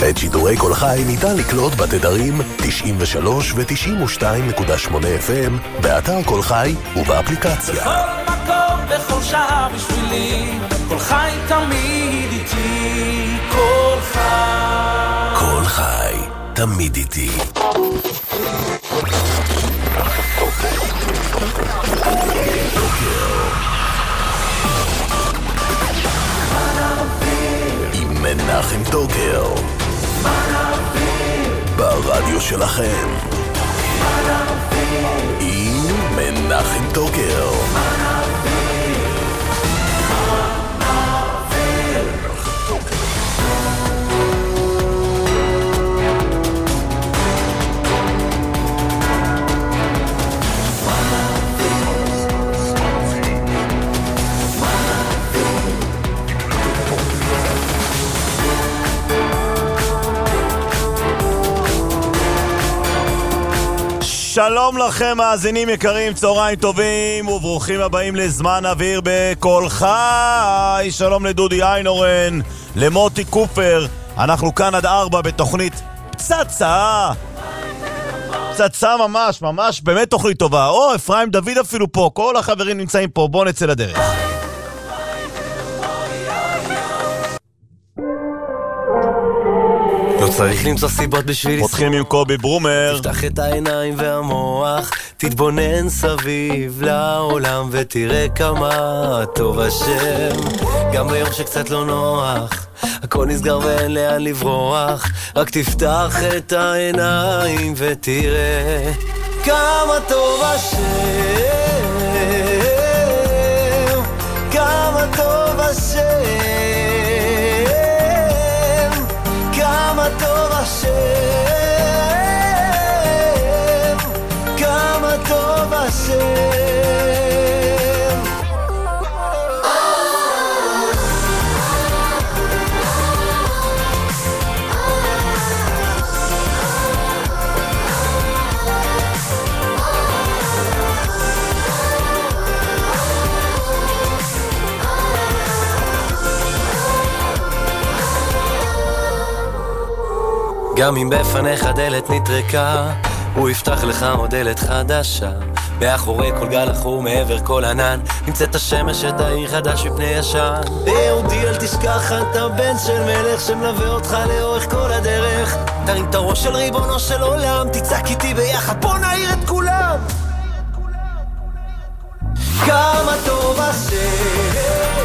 את שידורי כל חי ניתן לקלוט בתדרים 93 ו-92.8 FM, באתר כל חי ובאפליקציה. בכל מקום, בכל שעה בשבילי, כל חי תמיד איתי, כל חי. כל חי, תמיד איתי. עם מנחם טוקר ברדיו שלכם, עם מנחם טוקר. שלום לכם מאזינים יקרים, צהריים טובים וברוכים הבאים לזמן אוויר בכל חי. שלום לדודי איינורן, למוטי קופר. אנחנו כאן עד 4 בתוכנית פצצה ממש ממש, באמת תוכנית טובה. אפרים דוד אפילו פה, כל החברים נמצאים פה. בואו נצא לדרך. לא צריך למצוא סיבות בשביל פותחים עם קובי ברומר. תפתח את העיניים והמוח, תתבונן סביב לעולם ותראה כמה טוב השם. גם ביום שקצת לא נוח, הכל נסגר ואין לאן לברוח, רק תפתח את העיניים ותראה כמה טוב השם, כמה טוב השם, כמה טוב השם, כמה טוב השם. גם אם בפניך דלת נטרקה, הוא יפתח לך עוד דלת חדשה. מאחורי כל גל אחור, מעבר כל ענן, נמצאת השמש שתאיר חדש מפני ישן. יהודי אל תשכח, אתה בן של מלך שמלווה אותך לאורך כל הדרך. תרים את הראש של ריבונו של עולם, תצעק איתי ביחד, בוא נעיר את כולם. כמה טוב השם,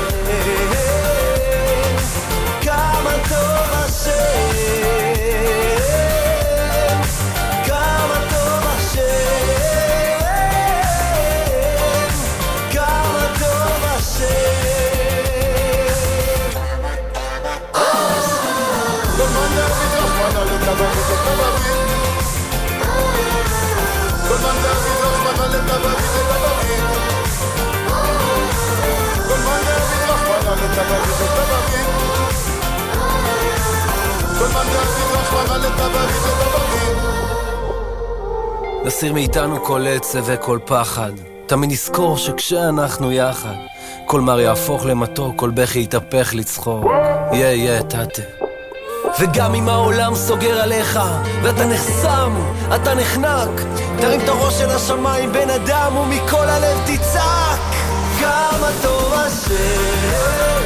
כמה טוב השם, נסיר מאיתנו כל עצב וכל פחד, תמיד נזכור שכשאנחנו יחד, כל מר יהפוך למתוק, כל בכי יתהפך לצחוק. יא תתה. וגם אם העולם סוגר עליך ואתה נחסם, אתה נחנק, תרים את הראש של השמיים בן אדם ומכל הלב תצעק כמה טוב השם,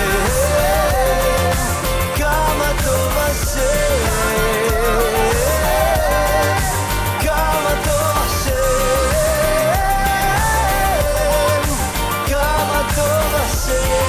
כמה טוב השם, כמה טוב השם, כמה טוב השם.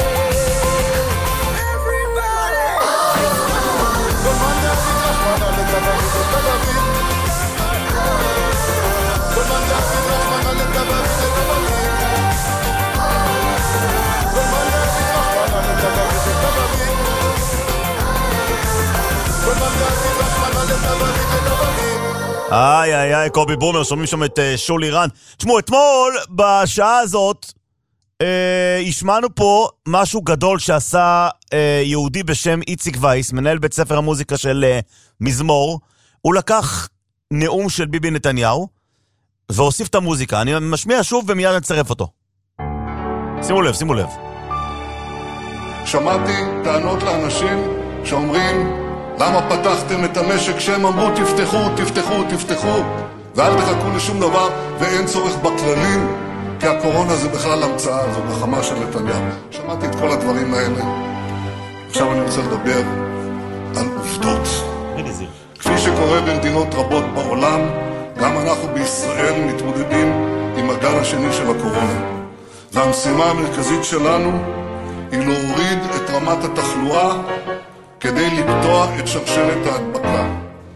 איי, קובי ברומר, שומעים שם את שולי רן. תשמעו, אתמול בשעה הזאת השמענו פה משהו גדול שעשה יהודי בשם איציק וייס, מנהל בית ספר המוזיקה של מזמור. הוא לקח נאום של ביבי נתניהו והוסיף את המוזיקה. אני משמיע שוב ומיד נצרף אותו. שימו לב. שמעתי טענות לאנשים שאומרים למה פתחתם את המשק שהם אמרו תפתחו, תפתחו, תפתחו, ואל תחכו לשום דבר, ואין צורך בכללים, כי הקורונה זה בכלל המצאה, זו גחמה של נתניהו. שמעתי את כל הדברים האלה. עכשיו אני רוצה לדבר על עובדות. כפי שקורה במדינות רבות בעולם, גם אנחנו בישראל מתמודדים עם הגל השני של הקורונה. והמשימה המרכזית שלנו היא להוריד את רמת התחלואה כדי לקטוע את שרשרת ההדבקה.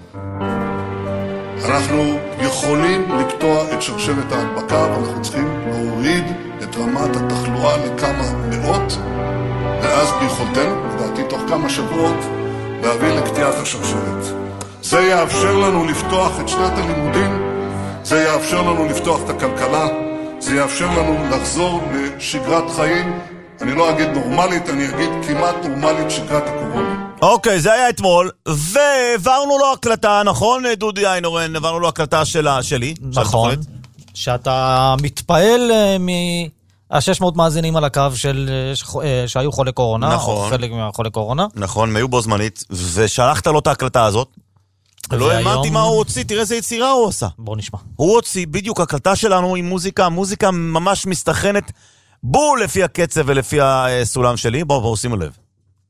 אנחנו יכולים לקטוע את שרשרת ההדבקה, ואנחנו צריכים להוריד את רמת התחלואה לכמה מאות, ואז ביכולתנו, לדעתי תוך כמה שבועות, להביא לקטיעת השרשרת. זה יאפשר לנו לפתוח את שנת הלימודים, זה יאפשר לנו לפתוח את הכלכלה, זה יאפשר לנו לחזור לשגרת חיים, אני לא אגיד נורמלית, אני אגיד כמעט נורמלית, שגרת הקורונה. אוקיי, זה היה אתמול, והעברנו לו הקלטה, נכון, דודי איינורן, העברנו לו הקלטה שלי. נכון, שאתה מתפעל מה-600 מאזינים על הקו שהיו חולי קורונה, נכון. או חלק מהחולי קורונה. נכון, היו בו זמנית, ושלחת לו את ההקלטה הזאת. לא האמנתי מה הוא הוציא, תראה איזה יצירה הוא עושה. בוא נשמע. הוא הוציא בדיוק הקלטה שלנו עם מוזיקה, מוזיקה ממש מסתכנת, בול לפי הקצב ולפי הסולם שלי. בואו שימו לב.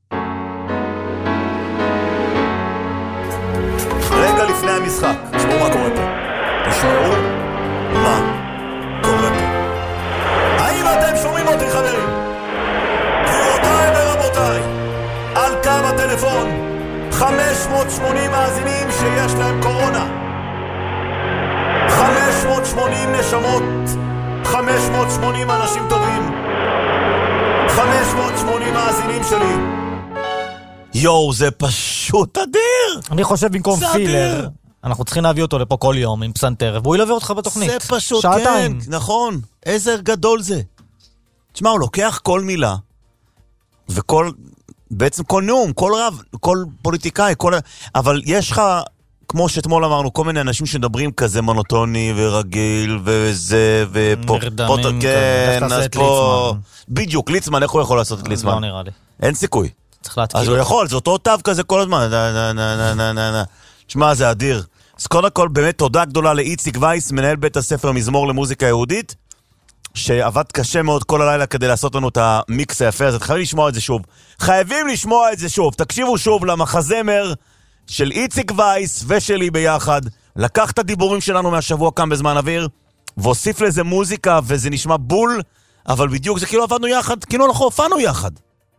רגע לפני המשחק, תשמעו מה קורה פה. תשמעו מה קורה פה. האם אתם שומעים אותי, חברים? גבירותיי ורבותיי, על קו הטלפון 580 מאזינים שיש להם קורונה, 580 נשמות, 580 אנשים טובים, 580 מאזינים שלי. יואו, זה פשוט אדיר. אני חושב במקום פילר אנחנו צריכים להביא אותו לפה כל יום עם פסנתר, והוא ילווה אותך בתוכנית. זה פשוט, שעתיים. כן, נכון. איזה גדול זה. תשמע, הוא לוקח כל מילה, וכל, בעצם כל נאום, כל רב, כל פוליטיקאי, אבל יש לך, כמו שאתמול אמרנו, כל מיני אנשים שמדברים כזה מונוטוני ורגיל, וזה, נרדמים, כן, אז פה... בדיוק, ליצמן, איך הוא יכול לעשות את ליצמן? לא נראה לי. אין סיכוי. צריך להתקיל. אז הוא יכול, זה אותו תו כזה כל הזמן. תשמע, זה אדיר. אז קודם כל, באמת תודה גדולה לאיציק וייס, מנהל בית הספר מזמור למוזיקה יהודית, שעבד קשה מאוד כל הלילה כדי לעשות לנו את המיקס היפה הזה. חייבים לשמוע את זה שוב. חייבים לשמוע את זה שוב. תקשיבו שוב למחזמר של איציק וייס ושלי ביחד. לקח את הדיבורים שלנו מהשבוע כאן בזמן אוויר, והוסיף לזה מוזיקה, וזה נשמע בול, אבל בדיוק זה כאילו עבדנו יחד, כאילו אנחנו הופענו יחד.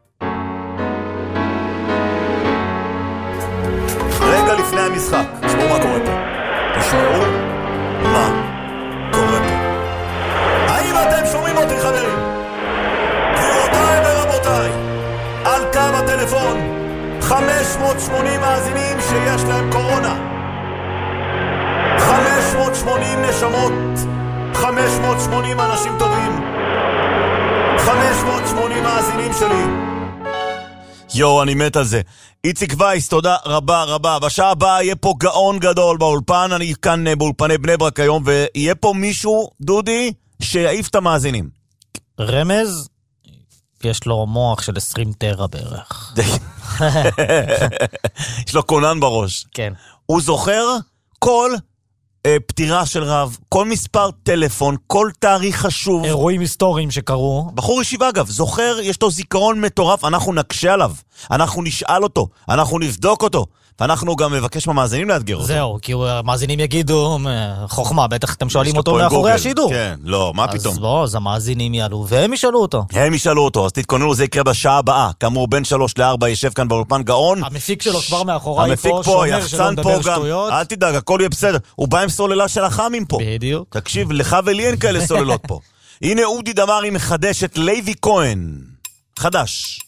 רגע לפני המשחק, תשמעו מה קורה פה. תשמעו מה קורה פה. האם אתם שומעים אותי, חברים? גבירותיי ורבותיי, על קו הטלפון 580 מאזינים שיש להם קורונה, 580 נשמות, 580 אנשים טובים, 580 מאזינים שלי. יו, אני מת על זה. איציק וייס, תודה רבה רבה. בשעה הבאה יהיה פה גאון גדול באולפן, אני כאן באולפני בני ברק היום, ויהיה פה מישהו, דודי, שיעיף את המאזינים. רמז, יש לו מוח של 20 טרה בערך. יש לו קונן בראש. כן. הוא זוכר כל פטירה של רב, כל מספר טלפון, כל תאריך חשוב. אירועים היסטוריים שקרו. בחור ישיבה אגב, זוכר, יש לו זיכרון מטורף, אנחנו נקשה עליו, אנחנו נשאל אותו, אנחנו נבדוק אותו, ואנחנו גם מבקש מהמאזינים לאתגר אותו. זהו, כי המאזינים יגידו, חוכמה, בטח אתם שואלים אותו מאחורי השידור. כן, לא, מה פתאום? אז בוא, אז המאזינים יעלו, והם ישאלו אותו. הם ישאלו אותו, אז תתכוננו, זה יקרה בשעה הבאה. כאמור, בין 3 ל-4 ישב כאן באולפן גאון. המפיק שלו כבר מאחוריי המפיק פה, יחצן פה גם. אל תדאג, הכל יהיה בסדר. הוא בא עם סוללה של החמים פה. בדיוק. תקשיב, לך ולי אין כאלה סוללות פה. הנה אודי דמרי מחדש את לוי כהן. חדש.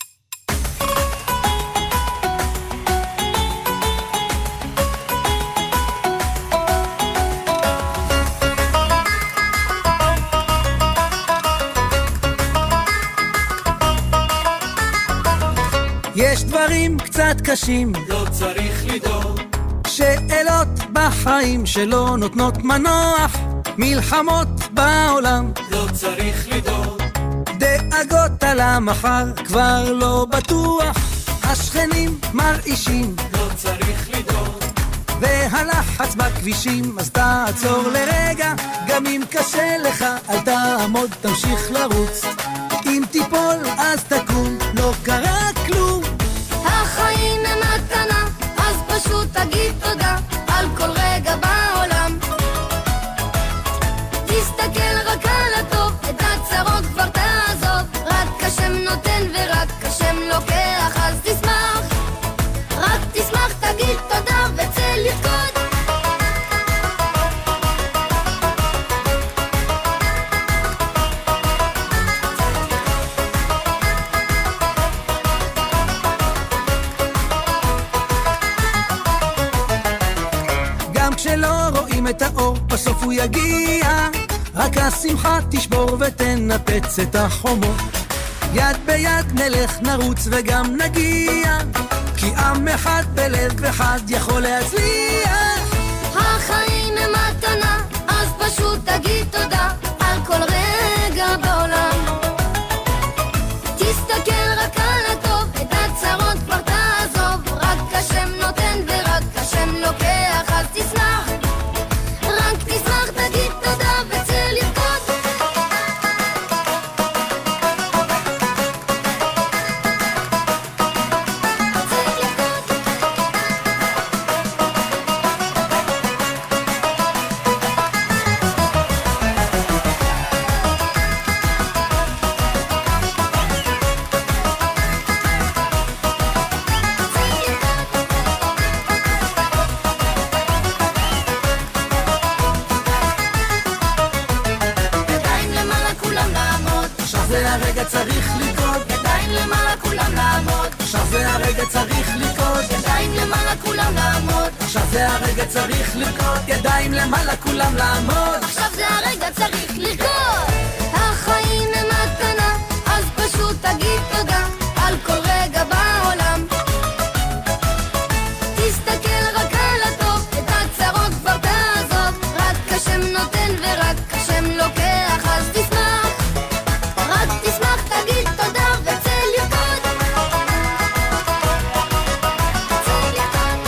יש דברים קצת קשים, לא צריך לדאוג, שאלות בחיים שלא נותנות מנוח, מלחמות בעולם, לא צריך לדאוג, דאגות על המחר כבר לא בטוח, השכנים מרעישים, לא לא צריך לדאוג. והלחץ בכבישים אז תעצור לרגע, גם אם קשה לך אל תעמוד, תמשיך לרוץ, אם תיפול אז תקום, לא קרה כלום. החיים הם מתנה, אז פשוט תגיד תודה על כל רגע בעולם. תסתכל רק על הטוב, את הצרות כבר תעזוב, רק השם נותן ורק השם לוקח, אז תשמח, רק תשמח, תגיד תודה וצא לרקוד. גם כשלא רואים את האור בסוף הוא יגיע, רק השמחה תשבור ותנפץ את החומות, יד ביד נלך נרוץ וגם נגיע, כי עם אחד בלב אחד יכול להצליח. החיים הם מתנה, אז פשוט תגיד תודה על כל רגע בעולם. תסתכל רק על הטוב, את הצרות כבר תעזוב, רק השם נותן ורק השם לוקח, אז תשמח, רק תשמח, תגיד תודה וצא לרקוד. ידיים למעלה כולם לעמוד, עכשיו זה הרגע צריך לקרות, ידיים למעלה כולם לעמוד, עכשיו זה הרגע צריך לקרות, ידיים למעלה כולם לעמוד, עכשיו זה הרגע צריך לקרות, ידיים למעלה כולם לעמוד. עכשיו זה הרגע צריך לרקוד. החיים הם מתנה, אז פשוט תגיד תודה על כל רגע בעולם. תסתכל רק על הטוב, את הצרות כבר תעזוב, רק השם נותן ורק השם לוקח, אז תשמח, רק תשמח, תגיד תודה וצא לרקוד. צא לרקוד,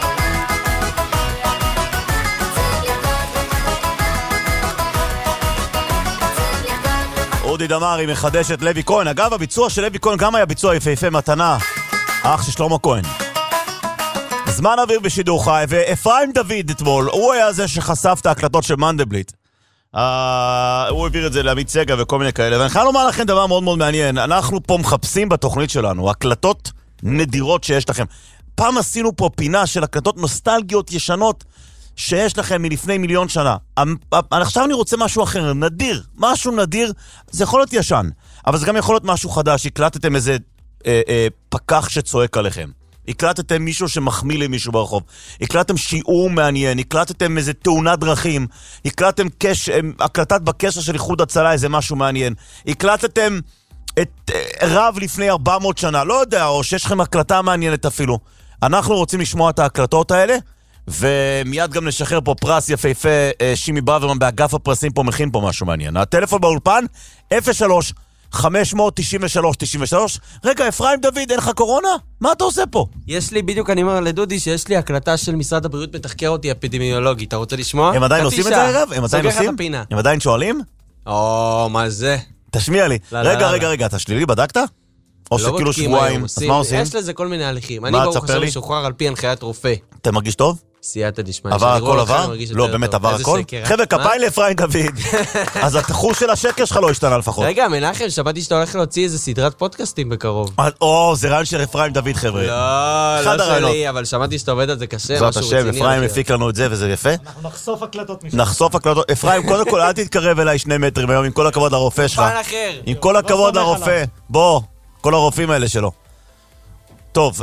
אודי דמרי מחדש את לוי כהן. אגב, הביצוע של לוי כהן גם היה ביצוע יפהפה, מתנה, אח של שלמה כהן. זמן אוויר בשידור חי, ואפרים דוד אתמול, הוא היה זה שחשף את ההקלטות של מנדלבליט. הוא העביר את זה לעמית סגל וכל מיני כאלה, ואני חייב לומר לכם דבר מאוד מאוד מעניין. אנחנו פה מחפשים בתוכנית שלנו הקלטות נדירות שיש לכם. פעם עשינו פה פינה של הקלטות נוסטלגיות ישנות שיש לכם מלפני מיליון שנה. עכשיו אני רוצה משהו אחר, נדיר, משהו נדיר. זה יכול להיות ישן, אבל זה גם יכול להיות משהו חדש. הקלטתם איזה פקח שצועק עליכם, הקלטתם מישהו שמחמיא למישהו ברחוב, הקלטתם שיעור מעניין, הקלטתם איזה תאונת דרכים, הקלטתם הקלטת בקשר של איחוד הצלה, איזה משהו מעניין, הקלטתם את רב לפני 400 שנה, לא יודע, או שיש לכם הקלטה מעניינת אפילו. אנחנו רוצים לשמוע את ההקלטות האלה, ומיד גם נשחרר פה פרס יפהפה. שימי ברוורמן באגף הפרסים פה מכין פה משהו מעניין. הטלפון באולפן 03 593 93. רגע, אפרים דוד, אין לך קורונה? מה אתה עושה פה? יש לי, בדיוק אני אומר לדודי שיש לי הקלטה של משרד הבריאות מתחקר אותי אפידמיולוגית. אתה רוצה לשמוע? הם עדיין עושים את זה ערב? הם עדיין עושים? הם עדיין שואלים? מה זה? תשמיע לי. רגע, אתה שלילי, בדקת? או שכאילו שבועיים, אז מה עושים? יש לזה כל מיני הליכים. אני ברוך השם משוחרר על פי הנחיית רופא. אתה מרגיש טוב? סייעתא דשמיא. עבר הכל עבר? לא, באמת עבר הכל? חבר'ה, כפיים לאפרים דוד. אז התחוש של השקר שלך לא השתנה לפחות. רגע, מנחם, שמעתי שאתה הולך להוציא איזה סדרת פודקאסטים בקרוב. זה רעיון של אפרים דוד, חבר'ה. לא שלי, אבל שמעתי שאתה עובד על זה קשה, משהו רציני. זאת השם, אפרים הפיק לנו את זה וזה יפה. אנחנו נחשוף הקלטות משהו. נחשוף הקלטות. אפרים, קודם כל אל תתקרב אליי 2 מטרים היום, עם כל הכבוד לרופא שלך. עם כל הכבוד לרופא. בוא, כל הרופאים האלה שלו. טוב,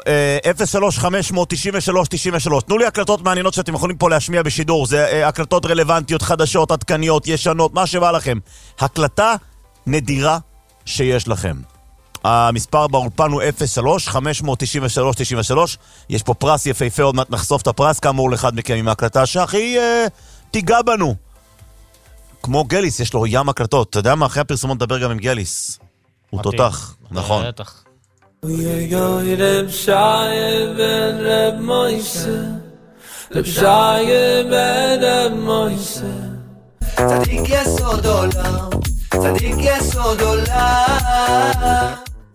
03-593-93. תנו לי הקלטות מעניינות שאתם יכולים פה להשמיע בשידור. זה הקלטות רלוונטיות, חדשות, עדכניות, ישנות, מה שבא לכם. הקלטה נדירה שיש לכם. המספר באולפן הוא 03-593-93. יש פה פרס יפהפה, עוד מעט נחשוף את הפרס, כאמור לאחד מכם עם ההקלטה שהכי תיגע בנו. כמו גליס, יש לו ים הקלטות. אתה יודע מה? אחרי הפרסומות נדבר גם עם גליס. הוא תותח, נכון. Oy oy Reb Shai ben Reb Moise, Reb Shai ben Reb Moise. צדיק יסוד עולם, צדיק יסוד עולם.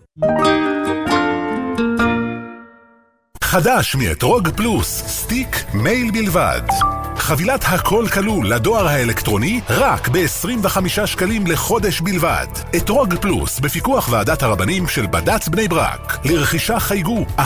חדש מאתרוג פלוס, סטיק מייל בלבד. חבילת הכל כלול לדואר האלקטרוני רק ב-25 שקלים לחודש בלבד. אתרוג פלוס בפיקוח ועדת הרבנים של בד"ץ בני ברק. לרכישה חייגו 1-800-222-238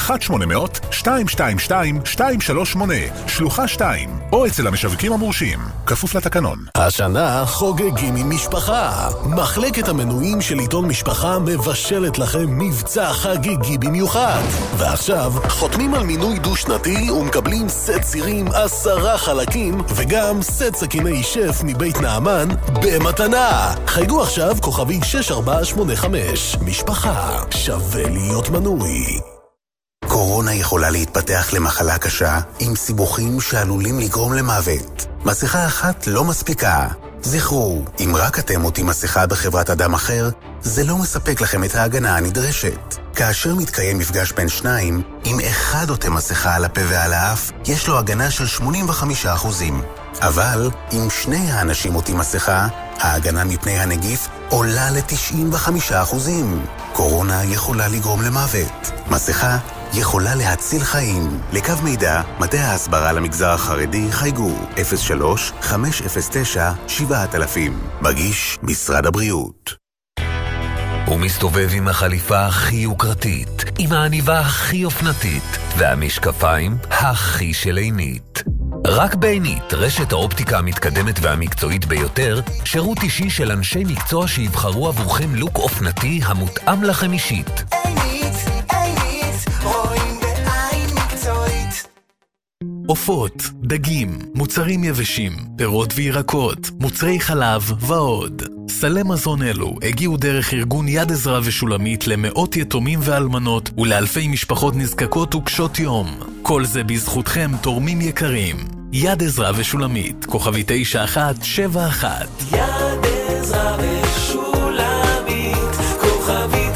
שלוחה 2 או אצל המשווקים המורשים. כפוף לתקנון. השנה חוגגים עם משפחה. מחלקת המנויים של עיתון משפחה מבשלת לכם מבצע חגיגי במיוחד. ועכשיו חותמים על מינוי דו-שנתי ומקבלים סט צירים 10 חלקים וגם סט סכיני שף מבית נעמן במתנה. חייגו עכשיו כוכבי 6485. משפחה שווה להיות מנוי. קורונה יכולה להתפתח למחלה קשה עם סיבוכים שעלולים לגרום למוות. מסכה אחת לא מספיקה. זכרו, אם רק אתם עוטים מסכה בחברת אדם אחר, זה לא מספק לכם את ההגנה הנדרשת. כאשר מתקיים מפגש בין שניים, אם אחד עוטה מסכה על הפה ועל האף, יש לו הגנה של 85%. אבל אם שני האנשים עוטים מסכה, ההגנה מפני הנגיף עולה ל-95%. קורונה יכולה לגרום למוות. מסכה יכולה להציל חיים. לקו מידע, מטה ההסברה למגזר החרדי, חייגו 03-509-7000. מגיש משרד הבריאות. הוא מסתובב עם החליפה הכי יוקרתית, עם העניבה הכי אופנתית, והמשקפיים הכי של עינית. רק בעינית, רשת האופטיקה המתקדמת והמקצועית ביותר, שירות אישי של אנשי מקצוע שיבחרו עבורכם לוק אופנתי המותאם לכם אישית. עינית, רואים בעין מקצועית. עופות, דגים, מוצרים יבשים, פירות וירקות, מוצרי חלב ועוד. סלי מזון אלו הגיעו דרך ארגון יד עזרא ושולמית למאות יתומים ואלמנות ולאלפי משפחות נזקקות וקשות יום. כל זה בזכותכם תורמים יקרים. יד עזרא ושולמית, כוכבי 9171. יד עזרא ושולמית, כוכבי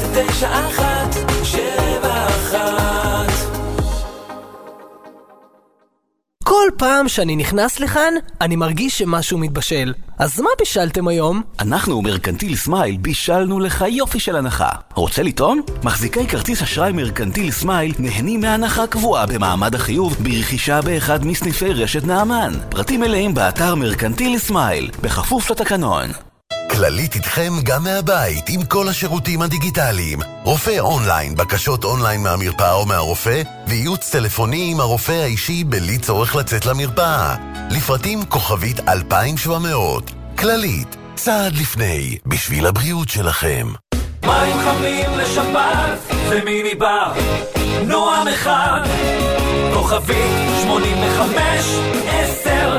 9171. כל פעם שאני נכנס לכאן, אני מרגיש שמשהו מתבשל. אז מה בישלתם היום? אנחנו מרקנטיל סמייל בישלנו לך יופי של הנחה. רוצה לטעום? מחזיקי כרטיס אשראי מרקנטיל סמייל נהנים מהנחה קבועה במעמד החיוב ברכישה באחד מסניפי רשת נעמן. פרטים מלאים באתר מרקנטיל סמייל, בכפוף לתקנון. כללית איתכם גם מהבית עם כל השירותים הדיגיטליים. רופא אונליין, בקשות אונליין מהמרפאה או מהרופא, וייעוץ טלפוני עם הרופא האישי בלי צורך לצאת למרפאה. לפרטים כוכבית 2700. כללית, צעד לפני, בשביל הבריאות שלכם. מים חמים לשבת ומיני בר, נועם אחד, כוכבית 8510.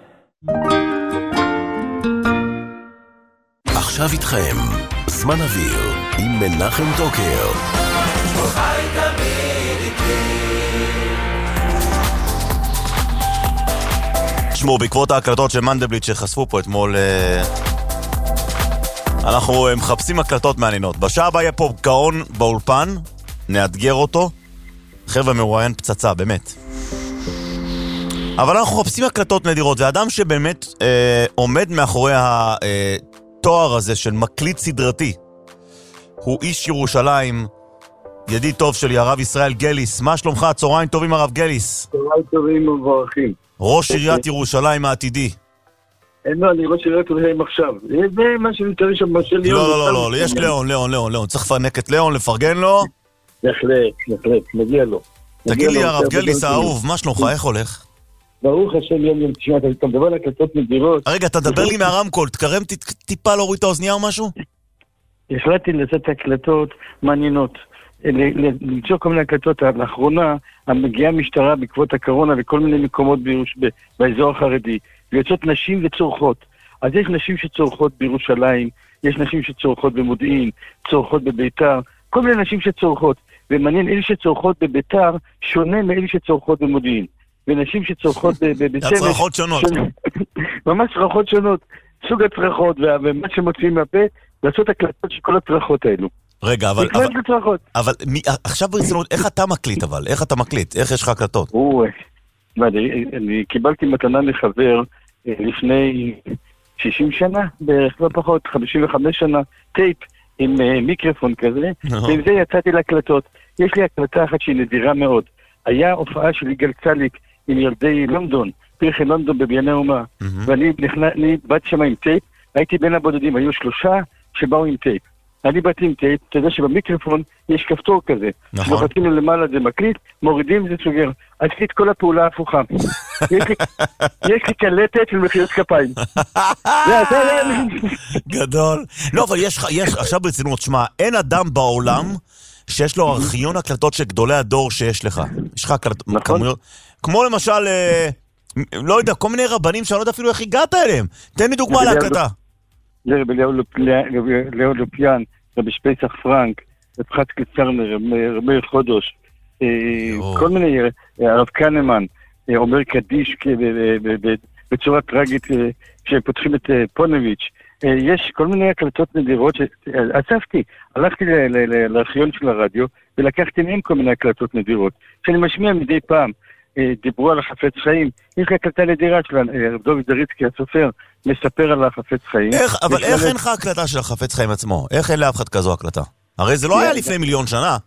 עכשיו איתכם, זמן אוויר, עם מנחם טוקר. חי תמיד איתי. תשמעו, בעקבות ההקלטות של מנדלבליט שחשפו פה אתמול, אנחנו מחפשים הקלטות מעניינות. בשעה הבאה יהיה פה גאון באולפן, נאתגר אותו. חבר'ה מרואיין פצצה, באמת. אבל אנחנו מחפשים הקלטות נדירות. זה אדם שבאמת עומד מאחורי התואר הזה של מקליט סדרתי. הוא איש ירושלים, ידיד טוב שלי, הרב ישראל גליס. מה שלומך? צהריים טובים, הרב גליס. צהריים טובים ומברכים. ראש עיריית ירושלים העתידי. אין לו, אני ראש עיריית ירושלים עכשיו. זה מה שנתראה שם של ליאון. לא, יש ליאון. צריך לפרנק את ליאון, לפרגן לו. בהחלט, מגיע לו. תגיד לי, הרב גליס האהוב, מה שלומך? איך הולך? ברוך השם יום, תשמע, אתה מדבר על הקלטות נדירות. רגע, אתה דבר לי מהרמקול, תקרם טיפה להוריד את האוזנייה או משהו? החלטתי לעשות הקלטות מעניינות. למצוא כל מיני הקלטות. לאחרונה, מגיעה משטרה בעקבות הקורונה וכל מיני מקומות באזור החרדי. ויוצאות נשים וצורכות. אז יש נשים שצורכות בירושלים, יש נשים שצורכות במודיעין, צורכות בביתר, כל מיני נשים שצורכות. ומעניין, אלה שצורכות בביתר שונה מאלה שצורכות במודיעין. ונשים שצורכות בצמש. הצרכות שונות. ממש צרכות שונות. סוג הצרכות ומה שמוצאים מהפה, לעשות הקלטות של כל הצרכות האלו. רגע, אבל עכשיו ברצינות, איך אתה מקליט אבל? איך אתה מקליט? איך יש לך הקלטות? אני קיבלתי מתנה לחבר לפני 60 שנה, בערך לא פחות, 55 שנה, טייפ עם מיקרופון כזה, ועם זה יצאתי להקלטות. יש לי הקלטה אחת שהיא נדירה מאוד. היה הופעה של יגאל צליק עם ילדי לונדון, פרחי לונדון בבנייני האומה, ואני באתי שם עם טייפ, הייתי בין הבודדים, היו 3 שבאו עם טייפ. אני באתי עם טייפ, אתה יודע שבמיקרופון יש כפתור כזה. לוחצים למעלה זה מקליט, מורידים זה סוגר. עשיתי את כל הפעולה הפוכה. יש לי קלטת של מחיאות כפיים. גדול. לא, אבל יש עכשיו ברצינות, שמה, אין אדם בעולם שיש לו ארכיון הקלטות של גדולי הדור שיש לך. יש לך כמויות, כמו למשל, לא יודע, כל מיני רבנים שאני לא יודע אפילו איך הגעת אליהם. תן לי דוגמה להקלטה. רבי לאו לופיאן, רבי שפייסח פרנק, רבי חצקי צרנר, רבי חודש, כל מיני, הרב קנמן, אומר קדיש בצורה טרגית כשפותחים את פונביץ'. יש כל מיני הקלטות נדירות שאספתי, הלכתי לארכיון של הרדיו ולקחתי מהם כל מיני הקלטות נדירות שאני משמיע מדי פעם. דיברו על החפץ חיים, יש לי הקלטה נדירה של דוד דריצקי הסופר, מספר על החפץ חיים. אבל איך אין לך הקלטה של החפץ חיים עצמו? איך אין לאף אחד כזו הקלטה? הרי זה לא היה לפני 1,000,000 שנה.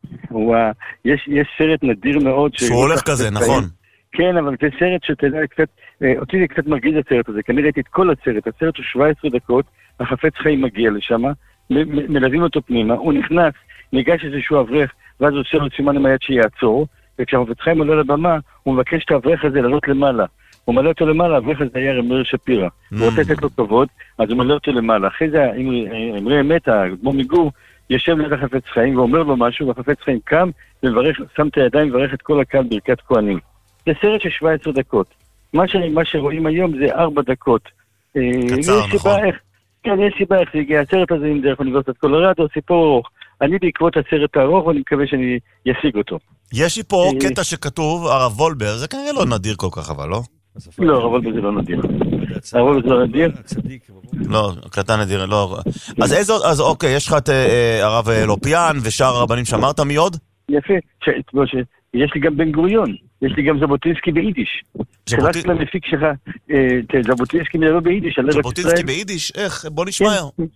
יש סרט נדיר מאוד שהוא הולך כזה, נכון. כן, אבל זה סרט שאתה יודע קצת, אותי זה קצת מרגיז הסרט הזה, כי אני ראיתי את כל הסרט, הסרט הוא 17 דקות, החפץ חיים מגיע לשם, מלווים אותו פנימה, הוא נכנס, ניגש איזשהו אברך, ואז הוא עושה לו סימן עם היד שיעצור, וכשהחפץ חיים עולה לבמה, הוא מבקש את האברך הזה לעלות למעלה. הוא מלא אותו למעלה, האברך הזה היה רב מאיר שפירא. הוא רוצה לתת לו כבוד, אז הוא מלא אותו למעלה. אחרי זה, אמרי אמת, כמו מיגור, יושב ליד החפץ חיים ואומר לו משהו, והחפץ חיים קם ומברך, שם את הידיים ומברך את כל הקהל ברכת כהנים. זה סרט של 17 דקות. מה שרואים היום זה 4 דקות. קצר, נכון. כן, יש סיבה איך זה הגיע. הסרט הזה עם דרך אוניברסיטת קולורדו, סיפור ארוך. אני בעקבות הסרט הארוך, ואני מקווה שאני אשיג אותו. יש לי פה קטע שכתוב, הרב וולבר, זה כנראה לא נדיר כל כך, אבל לא? לא, הרב וולבר זה לא נדיר. הרב וולבר זה לא נדיר? לא, הקלטה נדיר, לא. אז אוקיי, יש לך את הרב לופיאן ושאר הרבנים שאמרת, מי עוד? יפה, יש לי גם בן גוריון, יש לי גם ז'בוטינסקי ביידיש. שלחת למפיק שלך, ז'בוטינסקי מדבר ביידיש. ז'בוטינסקי ביידיש? איך? בוא נשמע.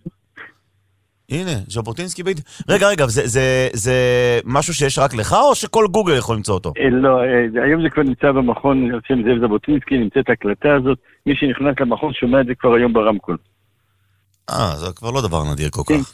הנה, ז'בוטינסקי ביידיש. רגע, זה משהו שיש רק לך או שכל גוגל יכול למצוא אותו? לא, היום זה כבר נמצא במכון, שם זאב ז'בוטינסקי, נמצא את ההקלטה הזאת, מי שנכנס למכון שומע את זה כבר היום ברמקול. זה כבר לא דבר נדיר כל כך.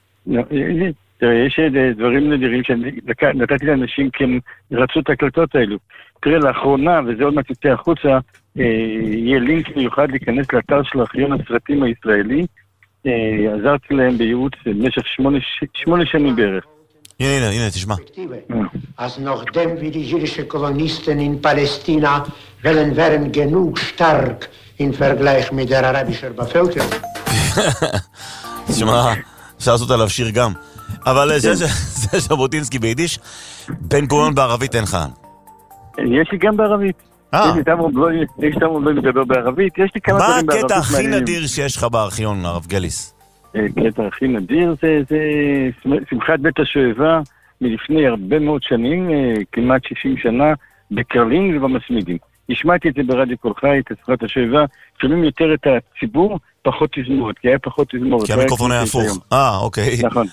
תראה, יש דברים נדירים שנתתי לאנשים כי הם רצו את ההקלטות האלו. תראה, לאחרונה, וזה עוד מעט יוצא החוצה, יהיה לינק מיוחד להיכנס לאתר של ארכיון הסרטים הישראלי. עזרתי להם בייעוץ במשך 8 שנים בערך. הנה, תשמע. Als nachdem wie die jüdische Kolonisten in Palästina werden genug stark in Vergleich mit der arabischen Bevölkerung. תשמע, אפשר לעשות עליו שיר גם. אבל זה ז'בוטינסקי ביידיש, בן גוריון בערבית אין לך. יש לי גם בערבית. יש לי תמרון לא מדבר בערבית, יש לי כמה דברים בערבית. מה הקטע הכי נדיר שיש לך בארכיון, הרב גליס? הקטע הכי נדיר זה שמחת בית השואבה מלפני הרבה מאוד שנים, כמעט 60 שנה, בקרלין ובמסמידים. השמעתי את זה ברדיו כל חי, את שמחת השואבה, שומעים יותר את הציבור, פחות תזמורת, כי היה פחות תזמורת. כי המיקרופון היה הפוך. אוקיי. נכון.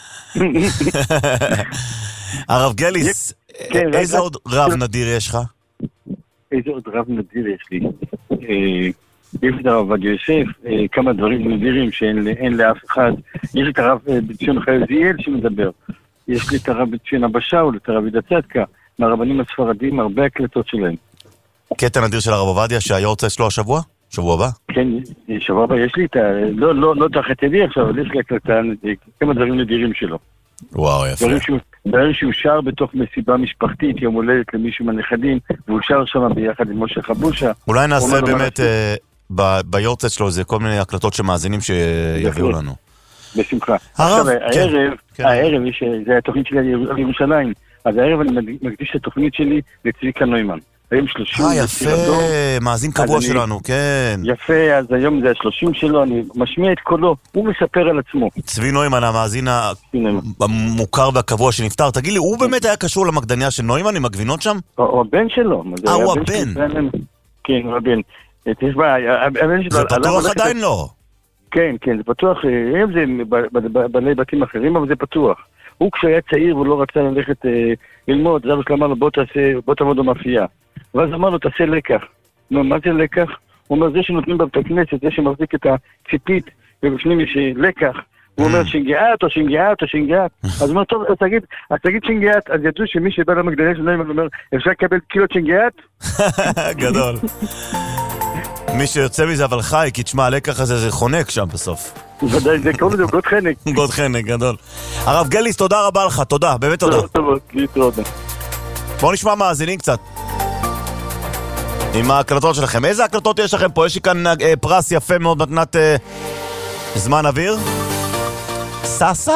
הרב גליס, איזה עוד רב נדיר יש לך? איזה עוד רב נדיר יש לי? יש את הרב עובדיה יוסף, כמה דברים נדירים שאין לאף אחד. יש את הרב בציון חזיאל שמדבר. יש לי את הרב בציון אבא שאול, את הרב יהודה צדקה, מהרבנים הספרדים, הרבה הקלטות שלהם. קטע נדיר של הרב עובדיה שהיורצה אצלו השבוע? שבוע הבא? כן, שבוע הבא יש לי את ה... לא תחת ידי עכשיו, אבל יש לי הקלטה, כמה דברים נדירים שלו. וואו, יפה. דברים שהוא שר בתוך מסיבה משפחתית, יום הולדת למישהו מהנכדים, והוא שר שם ביחד עם משה חבושה. אולי נעשה באמת ביורצת שלו זה כל מיני הקלטות שמאזינים שיביאו לנו. בשמחה. עכשיו, הערב, זה התוכנית שלי על ירושלים, אז הערב אני מקדיש את התוכנית שלי לצביקה נוימן. היום 30. יפה, מאזין קבוע שלנו, כן. יפה, אז היום זה 30 שלו, אני משמיע את קולו, הוא מספר על עצמו. צבי נוימן, המאזין המוכר והקבוע שנפטר, תגיד לי, הוא באמת היה קשור למקדניה של נוימן עם הגבינות שם? הוא הבן שלו. הוא הבן. כן, הוא הבן. זה פתוח עדיין לא. כן, זה פתוח, היום זה בעלי בתים אחרים, אבל זה פתוח. הוא כשהיה צעיר והוא לא רצה ללכת ללמוד, זה אמר לו בוא תעמוד במאפייה. ואז אמר לו תעשה לקח. מה זה לקח? הוא אומר זה שנותנים בבית הכנסת, זה שמחזיק את הציפית ובפנים יש לקח. הוא אומר שינגעת או שינגעת או שינגעת. אז הוא אומר טוב, אז תגיד שינגעת. אז ידעו שמי שבא למקדניה של נוימן אומר אפשר לקבל קילו שינגעת? גדול. מי שיוצא מזה אבל חי, כי תשמע, הלקח הזה זה חונק שם בסוף. ודאי, זה קוראים לזה גוד חנק. גוד חנק, גדול. הרב גליס, תודה רבה לך, תודה, באמת תודה. בואו נשמע מאזינים קצת. עם ההקלטות שלכם. איזה הקלטות יש לכם פה? יש לי כאן פרס יפה מאוד מתנת זמן אוויר. ססה?